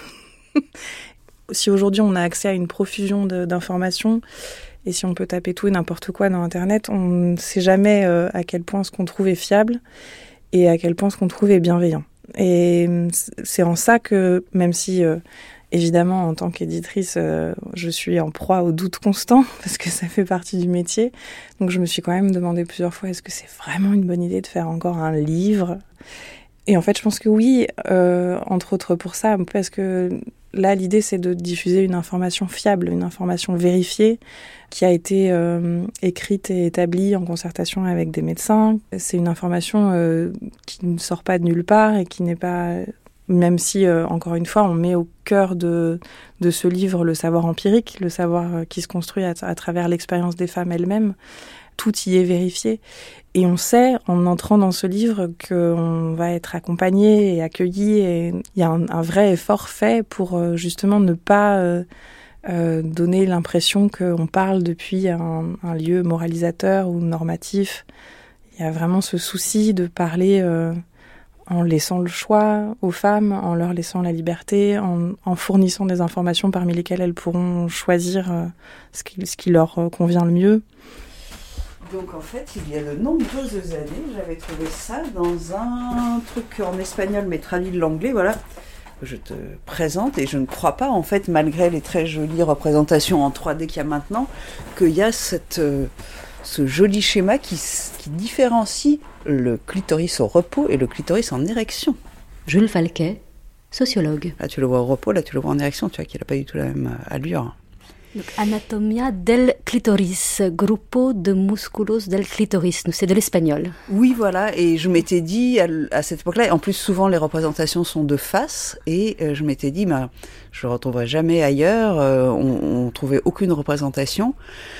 Si aujourd'hui on a accès à une profusion de, d'informations, et si on peut taper tout et n'importe quoi dans Internet, on ne sait jamais euh, à quel point ce qu'on trouve est fiable et à quel point ce qu'on trouve est bienveillant. Et c'est en ça que, même si euh, évidemment en tant qu'éditrice, euh, je suis en proie au doute constant, parce que ça fait partie du métier, donc je me suis quand même demandé plusieurs fois, est-ce que c'est vraiment une bonne idée de faire encore un livre ? Et en fait, je pense que oui, euh, entre autres pour ça, parce que là, l'idée, c'est de diffuser une information fiable, une information vérifiée, qui a été euh, écrite et établie en concertation avec des médecins. C'est une information euh, qui ne sort pas de nulle part et qui n'est pas... Même si, euh, encore une fois, on met au cœur de, de ce livre le savoir empirique, le savoir qui se construit à, à travers l'expérience des femmes elles-mêmes, tout y est vérifié. Et on sait, en entrant dans ce livre, qu'on va être accompagné et accueilli. Et il y a un, un vrai effort fait pour euh, justement ne pas euh, euh, donner l'impression qu'on parle depuis un, un lieu moralisateur ou normatif. Il y a vraiment ce souci de parler euh, en laissant le choix aux femmes, en leur laissant la liberté, en, en fournissant des informations parmi lesquelles elles pourront choisir euh, ce, qui, ce qui leur convient le mieux. Donc en fait, il y a de nombreuses années, j'avais trouvé ça dans un truc en espagnol mais traduit de l'anglais, voilà. Je te présente et je ne crois pas, en fait, malgré les très jolies représentations en trois D qu'il y a maintenant, qu'il y a cette, euh, ce joli schéma qui, qui différencie le clitoris au repos et le clitoris en érection. Jules Falquet, sociologue. Là, tu le vois au repos, là, tu le vois en érection, tu vois qu'il n'a pas du tout la même allure. Donc, Anatomia del clitoris, Gruppo de Musculos del clitoris, c'est de l'espagnol. Oui, voilà, et je m'étais dit à, à cette époque-là, en plus souvent les représentations sont de face, et euh, je m'étais dit, bah, je le retrouverai jamais ailleurs, euh, on, on trouvait aucune représentation.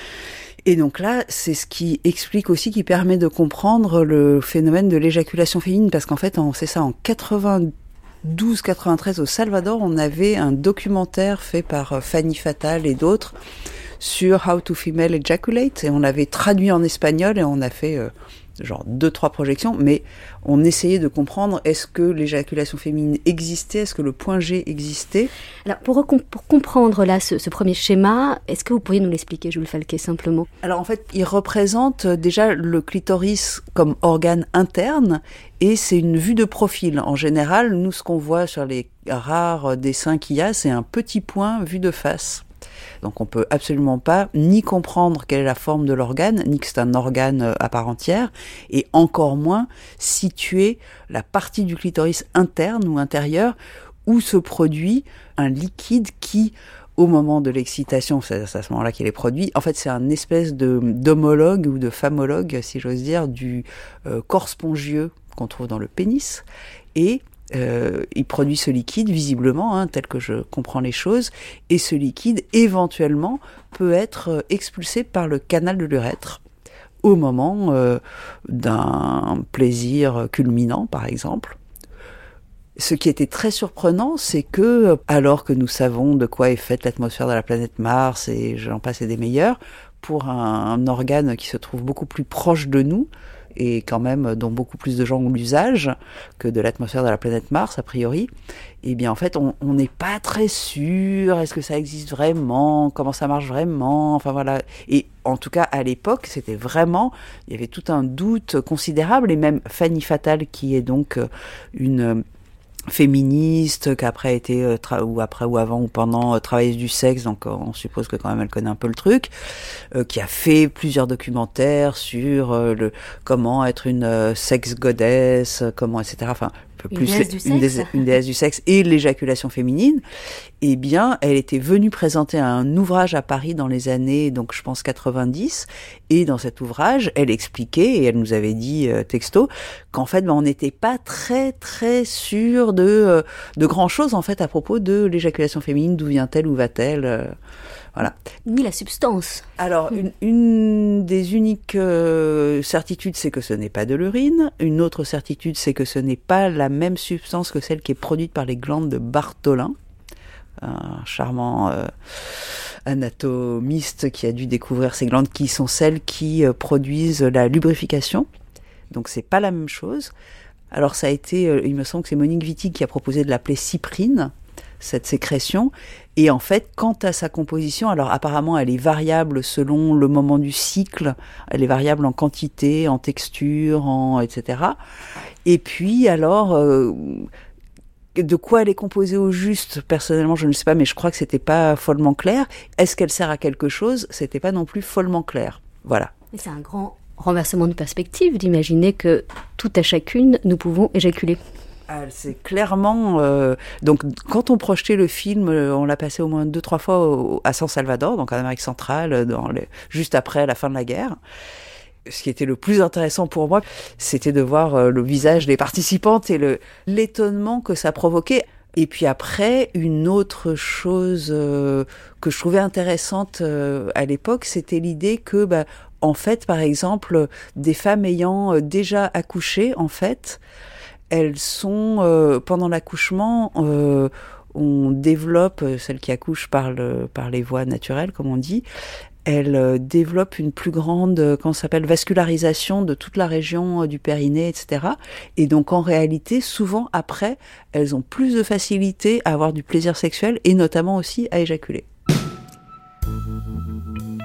Et donc là, c'est ce qui explique aussi, qui permet de comprendre le phénomène de l'éjaculation féminine, parce qu'en fait, on sait ça en quatre-vingt-douze quatre-vingt-treize au Salvador, on avait un documentaire fait par Fanny Fatal et d'autres sur How to Female Ejaculate, et on l'avait traduit en espagnol et on a fait euh, genre deux trois projections, mais on essayait de comprendre, est-ce que l'éjaculation féminine existait, est-ce que le point G existait. Alors pour, pour comprendre là ce, ce premier schéma, est-ce que vous pourriez nous l'expliquer, Jules Falquet, simplement? Alors en fait, il représente déjà le clitoris comme organe interne, et c'est une vue de profil. En général, nous, ce qu'on voit sur les rares dessins qu'il y a, c'est un petit point vu de face. Donc on peut absolument pas ni comprendre quelle est la forme de l'organe, ni que c'est un organe à part entière, et encore moins situer la partie du clitoris interne ou intérieure où se produit un liquide qui, au moment de l'excitation, c'est à ce moment-là qu'il est produit, en fait c'est un espèce de, d'homologue ou de famologue, si j'ose dire, du euh, corps spongieux qu'on trouve dans le pénis, et Euh, il produit ce liquide visiblement, hein, tel que je comprends les choses, et ce liquide éventuellement peut être expulsé par le canal de l'urètre au moment euh, d'un plaisir culminant, par exemple. Ce qui était très surprenant, c'est que, alors que nous savons de quoi est faite l'atmosphère de la planète Mars, et j'en passe et des meilleurs, pour un, un organe qui se trouve beaucoup plus proche de nous, et quand même dont beaucoup plus de gens ont l'usage que de l'atmosphère de la planète Mars, a priori, eh bien en fait on n'est pas très sûr, est-ce que ça existe vraiment, comment ça marche vraiment, enfin voilà. Et en tout cas à l'époque c'était vraiment, il y avait tout un doute considérable, et même Fanny Fatal, qui est donc une féministe, qui après a été, euh, tra- ou après ou avant ou pendant, euh, travailleuse du sexe, donc euh, on suppose que quand même elle connaît un peu le truc, euh, qui a fait plusieurs documentaires sur euh, le comment être une euh, sex goddess, euh, comment, et cetera. Enfin, un peu une plus déesse du une, sexe. Dé- une déesse du sexe et l'éjaculation féminine. Eh bien, elle était venue présenter un ouvrage à Paris dans les années, donc je pense quatre-vingt-dix, et dans cet ouvrage, elle expliquait, et elle nous avait dit euh, texto, qu'en fait, ben, on n'était pas très très sûr de euh, de grand chose en fait à propos de l'éjaculation féminine, d'où vient-elle, où va-t-elle, euh, voilà. Ni la substance. Alors, une, une des uniques euh, certitudes, c'est que ce n'est pas de l'urine. Une autre certitude, c'est que ce n'est pas la même substance que celle qui est produite par les glandes de Bartholin, un charmant euh, anatomiste qui a dû découvrir ces glandes, qui sont celles qui euh, produisent la lubrification. Donc, c'est pas la même chose. Alors, ça a été, euh, il me semble que c'est Monique Wittig qui a proposé de l'appeler cyprine, cette sécrétion. Et en fait, quant à sa composition, alors apparemment elle est variable selon le moment du cycle, elle est variable en quantité, en texture, en et cetera. Et puis alors, euh, de quoi elle est composée au juste, personnellement je ne sais pas, mais je crois que c'était pas follement clair. Est-ce qu'elle sert à quelque chose? C'était pas non plus follement clair. Voilà. Et c'est un grand renversement de perspective d'imaginer que tout à chacune nous pouvons éjaculer. Ah, c'est clairement... Euh, donc, quand on projetait le film, on l'a passé au moins deux, trois fois au, à San Salvador, donc en Amérique centrale, dans les, juste après la fin de la guerre. Ce qui était le plus intéressant pour moi, c'était de voir euh, le visage des participantes et le, l'étonnement que ça provoquait. Et puis après, une autre chose euh, que je trouvais intéressante euh, à l'époque, c'était l'idée que, bah, en fait, par exemple, des femmes ayant euh, déjà accouché, en fait... elles sont, euh, pendant l'accouchement, euh, on développe, celles qui accouchent par, le, par les voies naturelles, comme on dit, elles euh, développent une plus grande, euh, comment ça s'appelle, vascularisation de toute la région euh, du périnée, et cetera. Et donc, en réalité, souvent, après, elles ont plus de facilité à avoir du plaisir sexuel et notamment aussi à éjaculer.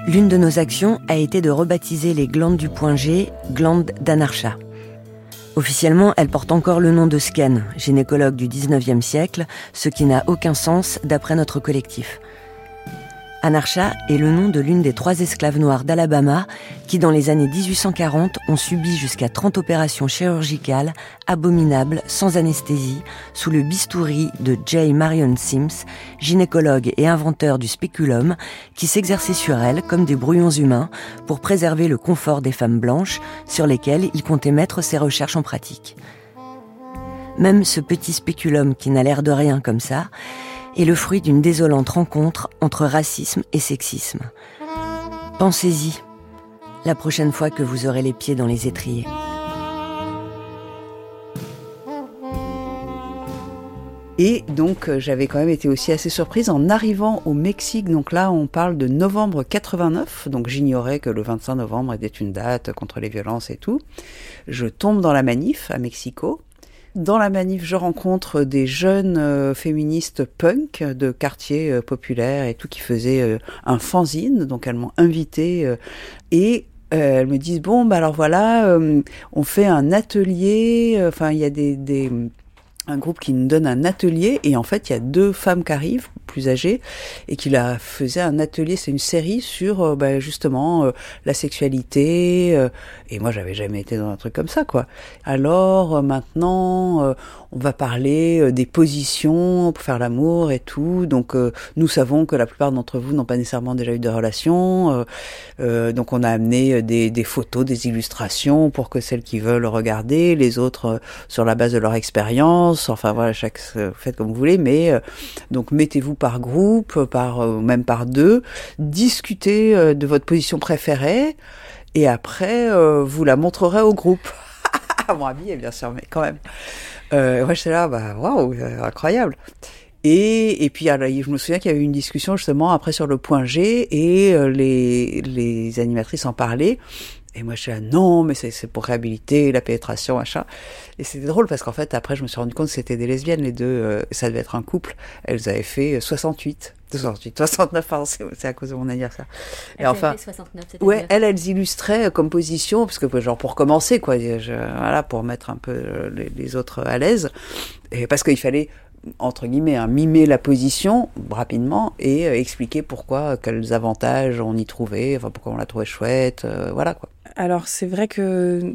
L'une de nos actions a été de rebaptiser les glandes du point G glandes d'Anarcha. Officiellement, elles portent encore le nom de Skene, gynécologue du dix-neuvième siècle, ce qui n'a aucun sens d'après notre collectif. Anarcha est le nom de l'une des trois esclaves noires d'Alabama qui, dans les années dix-huit cent quarante, ont subi jusqu'à trente opérations chirurgicales abominables, sans anesthésie, sous le bistouri de J. Marion Sims, gynécologue et inventeur du spéculum, qui s'exerçait sur elles comme des brouillons humains pour préserver le confort des femmes blanches sur lesquelles il comptait mettre ses recherches en pratique. Même ce petit spéculum qui n'a l'air de rien comme ça, est le fruit d'une désolante rencontre entre racisme et sexisme. Pensez-y, la prochaine fois que vous aurez les pieds dans les étriers. Et donc, euh, j'avais quand même été aussi assez surprise en arrivant au Mexique. Donc là, on parle de novembre quatre-vingt-neuf. Donc j'ignorais que le vingt-cinq novembre était une date contre les violences et tout. Je tombe dans la manif à Mexico. Dans la manif, je rencontre des jeunes euh, féministes punk de quartiers euh, populaires et tout qui faisaient euh, un fanzine. Donc elles m'ont invitée euh, et euh, elles me disent bon bah alors voilà, euh, on fait un atelier. Enfin euh, il y a des, des un groupe qui nous donne un atelier et en fait il y a deux femmes qui arrivent plus âgées et qui la faisaient un atelier, c'est une série sur euh, bah, justement euh, la sexualité euh, et moi j'avais jamais été dans un truc comme ça quoi. Alors euh, maintenant euh, on va parler euh, des positions pour faire l'amour et tout. Donc euh, nous savons que la plupart d'entre vous n'ont pas nécessairement déjà eu de relation. Euh, euh, donc on a amené des, des photos, des illustrations pour que celles qui veulent regarder, les autres euh, sur la base de leur expérience. Enfin voilà, chaque euh, faites comme vous voulez, mais euh, donc mettez-vous par groupe, par euh, même par deux, discutez euh, de votre position préférée et après euh, vous la montrerez au groupe. Bon habillé bien sûr, mais quand même. Euh, moi j'étais là, bah waouh, incroyable. Et, et puis alors, je me souviens qu'il y avait eu une discussion justement après sur le point G et euh, les, les animatrices en parlaient. Et moi, je suis là, non, mais c'est, c'est pour réhabiliter la pénétration, machin. Et c'était drôle parce qu'en fait, après, je me suis rendu compte que c'était des lesbiennes, les deux. Euh, ça devait être un couple. Elles avaient fait soixante-huit. soixante-huit, soixante-neuf, pardon, c'est, c'est à cause de mon anniversaire. Et elles enfin, soixante-neuf, ouais, elles, elles illustraient comme position, parce que, genre, pour commencer, quoi, je, voilà, pour mettre un peu les, les autres à l'aise. Et parce qu'il fallait, entre guillemets, hein, mimer la position rapidement et euh, expliquer pourquoi, quels avantages on y trouvait, enfin, pourquoi on la trouvait chouette, euh, voilà, quoi. Alors c'est vrai que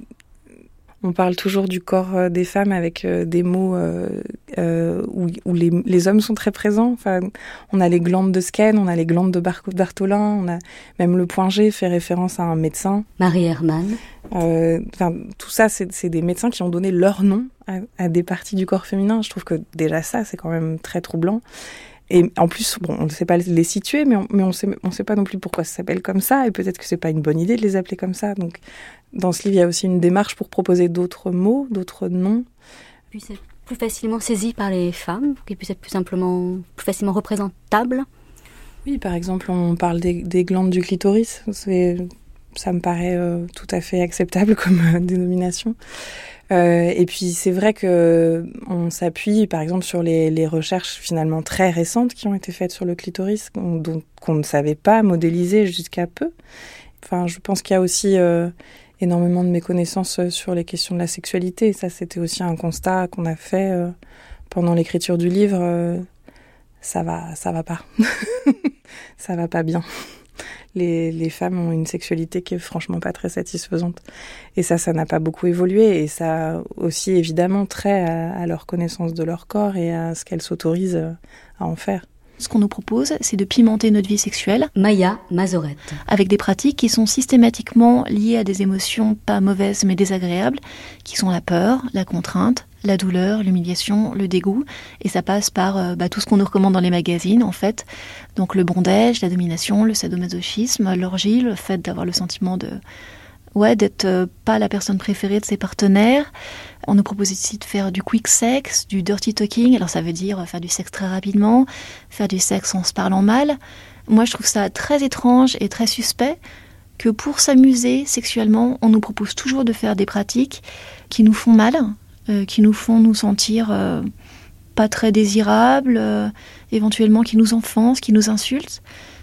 on parle toujours du corps des femmes avec euh, des mots euh, euh, où, où les, les hommes sont très présents. Enfin, on a les glandes de Skene, on a les glandes de Bar- Bartholin, on a même le point G fait référence à un médecin. Marie Hermann. Euh, enfin, tout ça, c'est, c'est des médecins qui ont donné leur nom à, à des parties du corps féminin. Je trouve que déjà ça, c'est quand même très troublant. Et en plus, bon, on ne sait pas les situer, mais on mais on sait, on sait pas non plus pourquoi ça s'appelle comme ça, et peut-être que c'est pas une bonne idée de les appeler comme ça. Donc, dans ce livre, il y a aussi une démarche pour proposer d'autres mots, d'autres noms. Puis c'est plus facilement saisi par les femmes, qui puissent être plus simplement, plus facilement représentables. Oui, par exemple, on parle des, des glandes du clitoris. C'est, ça me paraît euh, tout à fait acceptable comme euh, dénomination. Euh, et puis c'est vrai que on s'appuie par exemple sur les, les recherches finalement très récentes qui ont été faites sur le clitoris, qu'on, dont, qu'on ne savait pas modéliser jusqu'à peu. Enfin, je pense qu'il y a aussi euh, énormément de méconnaissances sur les questions de la sexualité. Et ça, c'était aussi un constat qu'on a fait euh, pendant l'écriture du livre. Euh, ça va, ça va pas, ça va pas bien. Les, les femmes ont une sexualité qui est franchement pas très satisfaisante. Et ça, ça n'a pas beaucoup évolué. Et ça a aussi évidemment trait à, à leur connaissance de leur corps et à ce qu'elles s'autorisent à en faire. Ce qu'on nous propose, c'est de pimenter notre vie sexuelle. Maya Mazorette. Avec des pratiques qui sont systématiquement liées à des émotions pas mauvaises mais désagréables, qui sont la peur, la contrainte, la douleur, l'humiliation, le dégoût. Et ça passe par euh, bah, tout ce qu'on nous recommande dans les magazines, en fait. Donc le bondage, la domination, le sadomasochisme, l'orgie, le fait d'avoir le sentiment de... Ouais, d'être euh, pas la personne préférée de ses partenaires. On nous propose ici de faire du quick sex, du dirty talking. Alors ça veut dire faire du sexe très rapidement, faire du sexe en se parlant mal. Moi, je trouve ça très étrange et très suspect que pour s'amuser sexuellement, on nous propose toujours de faire des pratiques qui nous font mal, euh, qui nous font nous sentir euh, pas très désirables, euh, éventuellement qui nous offensent, qui nous insultent.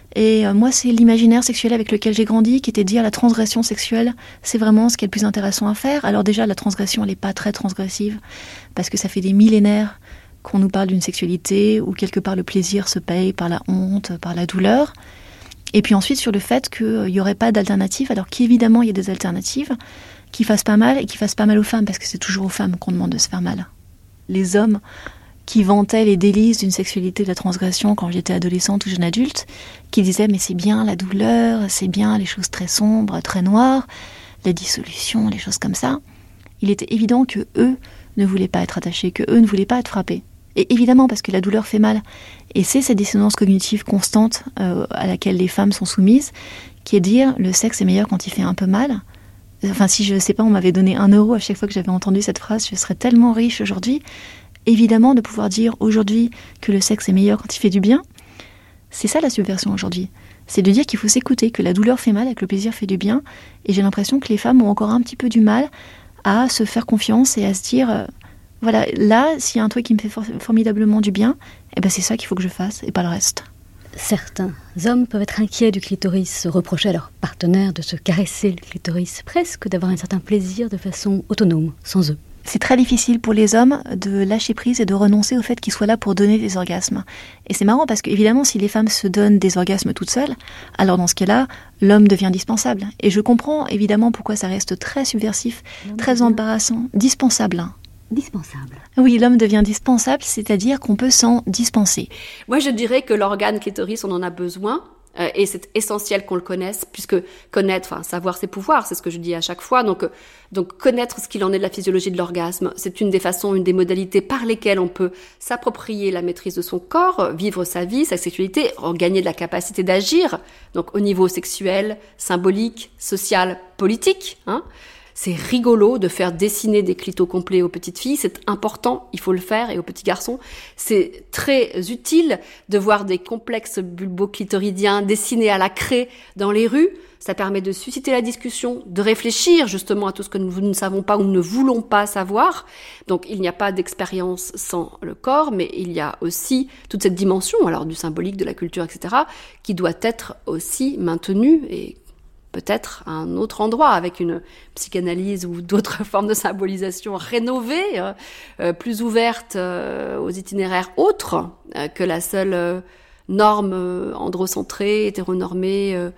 Et euh, moi, c'est l'imaginaire sexuel avec lequel j'ai grandi, qui était de dire la transgression sexuelle, c'est vraiment ce qui est le plus intéressant à faire. Alors déjà, la transgression, elle n'est pas très transgressive, parce que ça fait des millénaires qu'on nous parle d'une sexualité où quelque part le plaisir se paye par la honte, par la douleur. Et puis ensuite sur le fait qu'il n'y aurait pas d'alternative, alors qu'évidemment il y a des alternatives qui fassent pas mal et qui fassent pas mal aux femmes, parce que c'est toujours aux femmes qu'on demande de se faire mal. Les hommes qui vantaient les délices d'une sexualité de la transgression quand j'étais adolescente ou jeune adulte, qui disaient mais c'est bien la douleur, c'est bien les choses très sombres, très noires, la dissolution, les choses comme ça. Il était évident que eux ne voulaient pas être attachés, que eux ne voulaient pas être frappés. Et évidemment, parce que la douleur fait mal. Et c'est cette dissonance cognitive constante euh, à laquelle les femmes sont soumises, qui est de dire le sexe est meilleur quand il fait un peu mal. Enfin, si je sais pas, on m'avait donné un euro à chaque fois que j'avais entendu cette phrase, je serais tellement riche aujourd'hui. Évidemment, de pouvoir dire aujourd'hui que le sexe est meilleur quand il fait du bien, c'est ça la subversion aujourd'hui. C'est de dire qu'il faut s'écouter, que la douleur fait mal et que le plaisir fait du bien. Et j'ai l'impression que les femmes ont encore un petit peu du mal à se faire confiance et à se dire... Euh, Voilà, là, s'il y a un truc qui me fait for- formidablement du bien, eh ben c'est ça qu'il faut que je fasse et pas le reste. Certains hommes peuvent être inquiets du clitoris, se reprocher à leur partenaire de se caresser le clitoris, presque d'avoir un certain plaisir de façon autonome, sans eux. C'est très difficile pour les hommes de lâcher prise et de renoncer au fait qu'ils soient là pour donner des orgasmes. Et c'est marrant parce qu'évidemment, si les femmes se donnent des orgasmes toutes seules, alors dans ce cas-là, l'homme devient indispensable. Et je comprends évidemment pourquoi ça reste très subversif, très embarrassant, dispensable. Dispensable. Oui, l'homme devient dispensable, c'est-à-dire qu'on peut s'en dispenser. Moi, je dirais que l'organe clitoris, on en a besoin, euh, et c'est essentiel qu'on le connaisse, puisque connaître, enfin, savoir ses pouvoirs, c'est ce que je dis à chaque fois. Donc, euh, donc connaître ce qu'il en est de la physiologie de l'orgasme, c'est une des façons, une des modalités par lesquelles on peut s'approprier la maîtrise de son corps, vivre sa vie, sa sexualité, gagner de la capacité d'agir, donc au niveau sexuel, symbolique, social, politique, hein. C'est rigolo de faire dessiner des clitos complets aux petites filles, c'est important, il faut le faire, et aux petits garçons. C'est très utile de voir des complexes bulboclitoridiens dessinés à la craie dans les rues. Ça permet de susciter la discussion, de réfléchir justement à tout ce que nous ne savons pas ou ne voulons pas savoir. Donc il n'y a pas d'expérience sans le corps, mais il y a aussi toute cette dimension, alors du symbolique, de la culture, et cetera, qui doit être aussi maintenue et peut-être à un autre endroit, avec une psychanalyse ou d'autres formes de symbolisation rénovées, euh, plus ouvertes euh, aux itinéraires autres euh, que la seule euh, norme euh, androcentrée, hétéronormée, euh,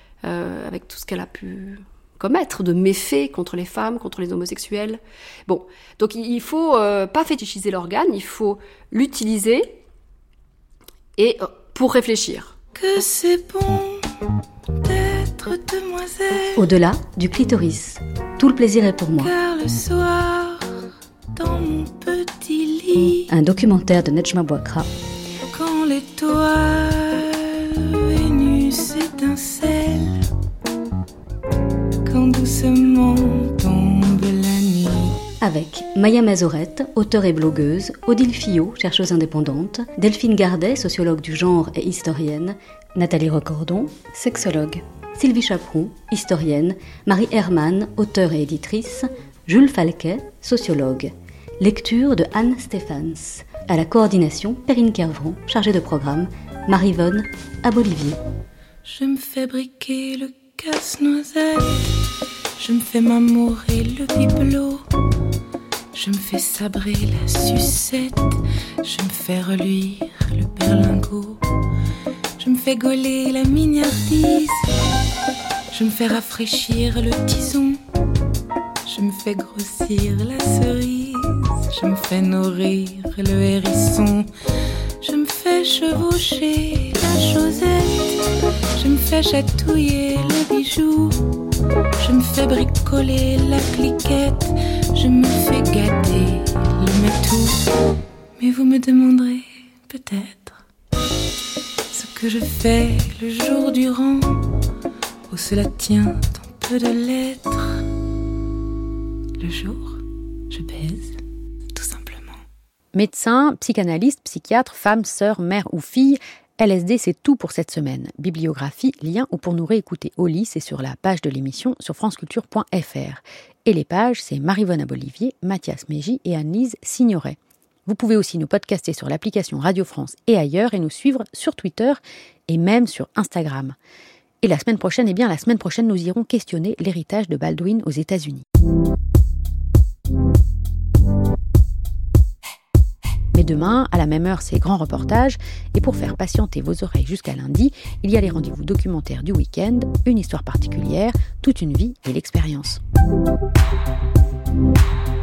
euh, avec tout ce qu'elle a pu commettre de méfaits contre les femmes, contre les homosexuels. Bon, donc il faut euh, pas fétichiser l'organe, il faut l'utiliser et euh, pour réfléchir. Que c'est bon d'être demoiselle. Au-delà du clitoris, tout le plaisir est pour moi. Car le soir, dans mon petit lit, Un documentaire de Nejma Bouakra. quand l'étoile Vénus étincelle, quand doucement tombe la nuit. Avec Maya Mazorette, auteure et blogueuse, Odile Fillot, chercheuse indépendante, Delphine Gardet, sociologue du genre et historienne, Nathalie Recordon, sexologue, Sylvie Chaperon, historienne, Marie Herman, auteure et éditrice, Jules Falquet, sociologue. Lecture de Anne Stephens. À la coordination, Perrine Kervran, chargée de programme, Marie-Vonne Abolivier. Je me fais briquer le casse-noisette, je me fais m'amourer le bibelot, je me fais sabrer la sucette, je me fais reluire le berlingot, je me fais gauler la mignardise, je me fais rafraîchir le tison, je me fais grossir la cerise, je me fais nourrir le hérisson, je me fais chevaucher la chosette, je me fais chatouiller le bijou, je me fais bricoler la cliquette, je me fais gâter le matou. Mais vous me demanderez peut-être ce que je fais le jour durant, où cela tient tant peu de lettres. Le jour, je baise, tout simplement. Médecin, psychanalyste, psychiatre, femme, sœur, mère ou fille, L S D, c'est tout pour cette semaine. Bibliographie, lien ou pour nous réécouter au lit, c'est sur la page de l'émission sur franceculture point f r. Et les pages, c'est Marie-Vonne Abolivier, Mathias Mégy et Anne-Lise Signoret. Vous pouvez aussi nous podcaster sur l'application Radio France et ailleurs et nous suivre sur Twitter et même sur Instagram. Et la semaine prochaine, eh bien la semaine prochaine, nous irons questionner l'héritage de Baldwin aux États-Unis. Mais demain, à la même heure, c'est grand reportage. Et pour faire patienter vos oreilles jusqu'à lundi, il y a les rendez-vous documentaires du week-end, une histoire particulière, toute une vie et l'expérience.